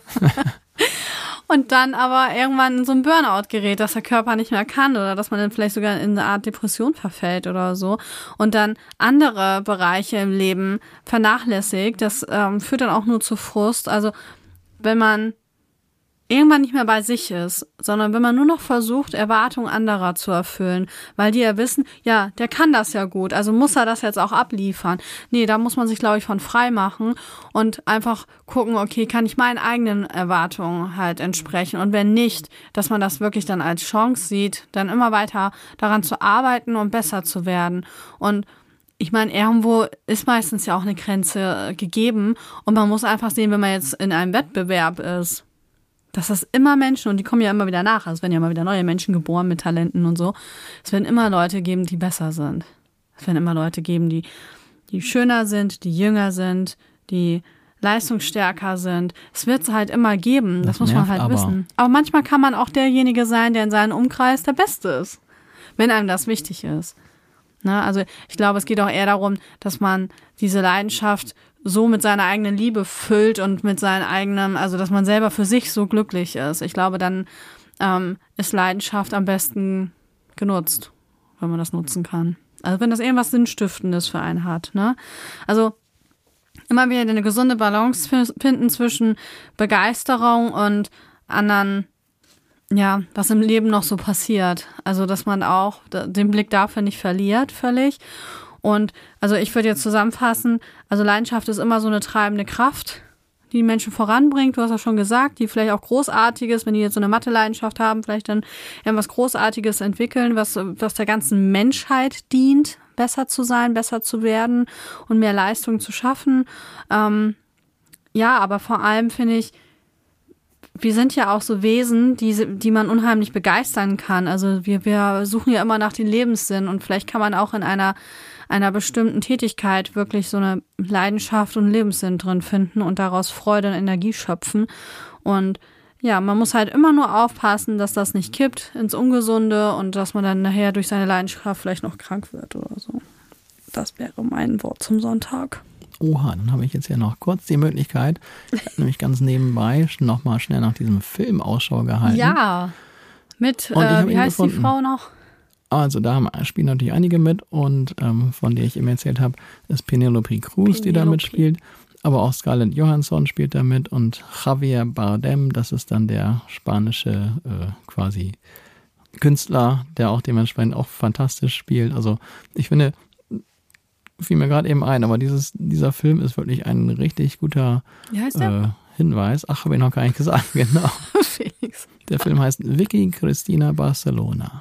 Und dann aber irgendwann in so ein Burnout gerät, dass der Körper nicht mehr kann oder dass man dann vielleicht sogar in eine Art Depression verfällt oder so und dann andere Bereiche im Leben vernachlässigt. Das ähm, führt dann auch nur zu Frust. Also wenn man irgendwann nicht mehr bei sich ist, sondern wenn man nur noch versucht, Erwartungen anderer zu erfüllen, weil die ja wissen, ja, der kann das ja gut, also muss er das jetzt auch abliefern. Nee, da muss man sich, glaube ich, von frei machen und einfach gucken, okay, kann ich meinen eigenen Erwartungen halt entsprechen und wenn nicht, dass man das wirklich dann als Chance sieht, dann immer weiter daran zu arbeiten und besser zu werden. Und ich meine, irgendwo ist meistens ja auch eine Grenze gegeben und man muss einfach sehen, wenn man jetzt in einem Wettbewerb ist, dass das immer Menschen, und die kommen ja immer wieder nach, also es werden ja immer wieder neue Menschen geboren mit Talenten und so, es werden immer Leute geben, die besser sind. Es werden immer Leute geben, die, die schöner sind, die jünger sind, die leistungsstärker sind. Es wird es halt immer geben, das, das muss man halt aber. wissen. Aber manchmal kann man auch derjenige sein, der in seinem Umkreis der Beste ist, wenn einem das wichtig ist. Ne? Also ich glaube, es geht auch eher darum, dass man diese Leidenschaft so mit seiner eigenen Liebe füllt und mit seinem eigenen, also dass man selber für sich so glücklich ist. Ich glaube, dann ähm, ist Leidenschaft am besten genutzt, wenn man das nutzen kann. Also wenn das irgendwas Sinnstiftendes für einen hat. Ne? Also immer wieder eine gesunde Balance finden zwischen Begeisterung und anderen, ja, was im Leben noch so passiert. Also dass man auch den Blick dafür nicht verliert völlig. Und also ich würde jetzt zusammenfassen, also Leidenschaft ist immer so eine treibende Kraft, die Menschen voranbringt, du hast ja schon gesagt, die vielleicht auch Großartiges, wenn die jetzt so eine Mathe-Leidenschaft haben, vielleicht dann irgendwas Großartiges entwickeln, was, was der ganzen Menschheit dient, besser zu sein, besser zu werden und mehr Leistung zu schaffen. Ähm, ja, aber vor allem finde ich, wir sind ja auch so Wesen, die, die man unheimlich begeistern kann. Also wir, wir suchen ja immer nach dem Lebenssinn und vielleicht kann man auch in einer einer bestimmten Tätigkeit wirklich so eine Leidenschaft und Lebenssinn drin finden und daraus Freude und Energie schöpfen. Und ja, man muss halt immer nur aufpassen, dass das nicht kippt ins Ungesunde und dass man dann nachher durch seine Leidenschaft vielleicht noch krank wird oder so. Das wäre mein Wort zum Sonntag. Oha, dann habe ich jetzt ja noch kurz die Möglichkeit, nämlich ganz nebenbei nochmal schnell nach diesem Film Ausschau gehalten. Ja, mit, äh, wie heißt gefunden. die Frau noch? Also da spielen natürlich einige mit und ähm, von der ich eben erzählt habe, ist Penelope Cruz, Penelope. die da mitspielt. Aber auch Scarlett Johansson spielt da mit und Javier Bardem, das ist dann der spanische äh, quasi Künstler, der auch dementsprechend auch fantastisch spielt. Also ich finde, fiel mir gerade eben ein, aber dieses, dieser Film ist wirklich ein richtig guter Wie heißt der? Hinweis. Ach, habe ich noch gar nicht gesagt, genau. Felix. Der Film heißt Vicky Cristina Barcelona.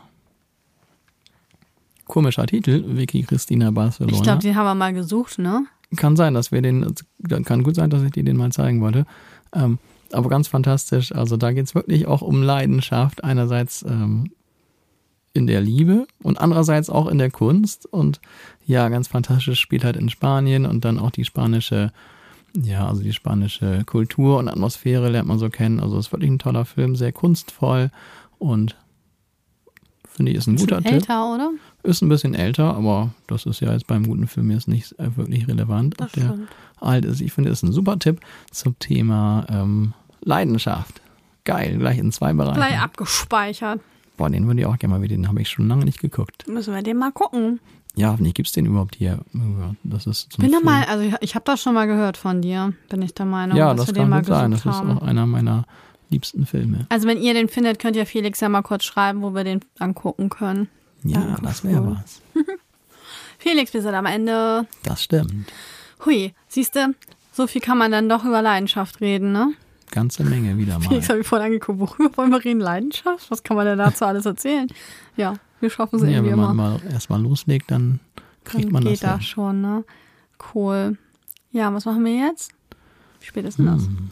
Komischer Titel, Vicky Cristina Barcelona. Ich glaube, den haben wir mal gesucht, ne? Kann sein, dass wir den, kann gut sein, dass ich dir den mal zeigen wollte. Ähm, aber ganz fantastisch. Also da geht es wirklich auch um Leidenschaft. Einerseits ähm, in der Liebe und andererseits auch in der Kunst. Und ja, ganz fantastisch, spielt halt in Spanien und dann auch die spanische Ja, also die spanische Kultur und Atmosphäre lernt man so kennen. Also es ist wirklich ein toller Film, sehr kunstvoll und finde ich, ist ein Ist guter ein Tipp. älter, oder? Ist ein bisschen älter, aber das ist ja jetzt beim guten Film jetzt nicht wirklich relevant, Das ob der stimmt. alt ist. Ich finde, es ist ein super Tipp zum Thema ähm, Leidenschaft. Geil, gleich in zwei Bereichen. Gleich abgespeichert. Boah, den würde ich auch gerne mal wieder, den habe ich schon lange nicht geguckt. Müssen wir den mal gucken. Ja, hoffentlich gibt es den überhaupt hier. Das ist zum Bin da Film. mal, also ich, ich habe das schon mal gehört von dir, bin ich der Meinung, Ja, dass das wir den kann mal gut sein. Das gesucht ist haben. auch einer meiner liebsten Filme. Also wenn ihr den findet, könnt ihr Felix ja mal kurz schreiben, wo wir den angucken können. Ja, Danke, das wäre cool. was. Felix, wir sind am Ende. Das stimmt. Hui, siehst du, so viel kann man dann doch über Leidenschaft reden, ne? Ganze Menge wieder mal. Felix habe ich vorhin angeguckt, worüber wollen wir reden? Leidenschaft? Was kann man denn dazu alles erzählen? Ja, wir schaffen es Ja, irgendwie wenn man immer. mal erstmal loslegt, dann kriegt Dann man geht das das hin. schon, ne? Cool. Ja, was machen wir jetzt? Wie spät ist denn das? Hm.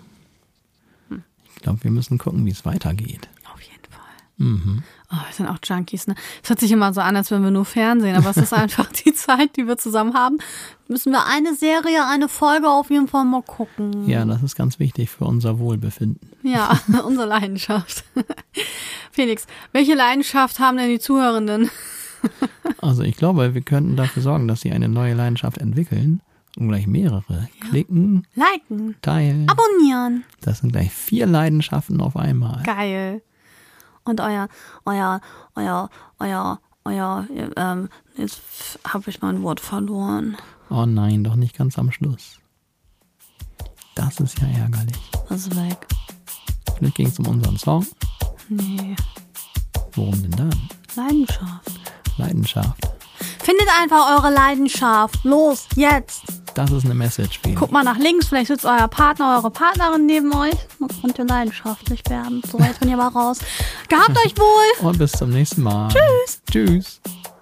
Ich glaube, wir müssen gucken, wie es weitergeht. Auf jeden Fall. Mhm. Oh, wir sind auch Junkies, ne? Es hört sich immer so an, als würden wir nur Fernsehen, aber es ist einfach die Zeit, die wir zusammen haben. Müssen wir eine Serie, eine Folge auf jeden Fall mal gucken. Ja, das ist ganz wichtig für unser Wohlbefinden. Ja, unsere Leidenschaft. Felix, welche Leidenschaft haben denn die Zuhörenden? Also ich glaube, wir könnten dafür sorgen, dass sie eine neue Leidenschaft entwickeln und gleich mehrere. Klicken, Liken, teilen. abonnieren. Das sind gleich vier Leidenschaften auf einmal. Geil. Und euer, euer, euer, euer, euer, ähm, jetzt habe ich mein Wort verloren. Oh nein, doch nicht ganz am Schluss. Das ist ja ärgerlich. Das ist weg. Vielleicht ging es um unseren Song. Nee. Worum denn dann? Leidenschaft. Leidenschaft. Findet einfach eure Leidenschaft. Los, jetzt. Das ist eine Message, Felix. Guckt mal nach links, vielleicht sitzt euer Partner, eure Partnerin neben euch. Dann könnt ihr leidenschaftlich werden. So, jetzt bin ich aber raus. Gehabt euch wohl. Und bis zum nächsten Mal. Tschüss. Tschüss.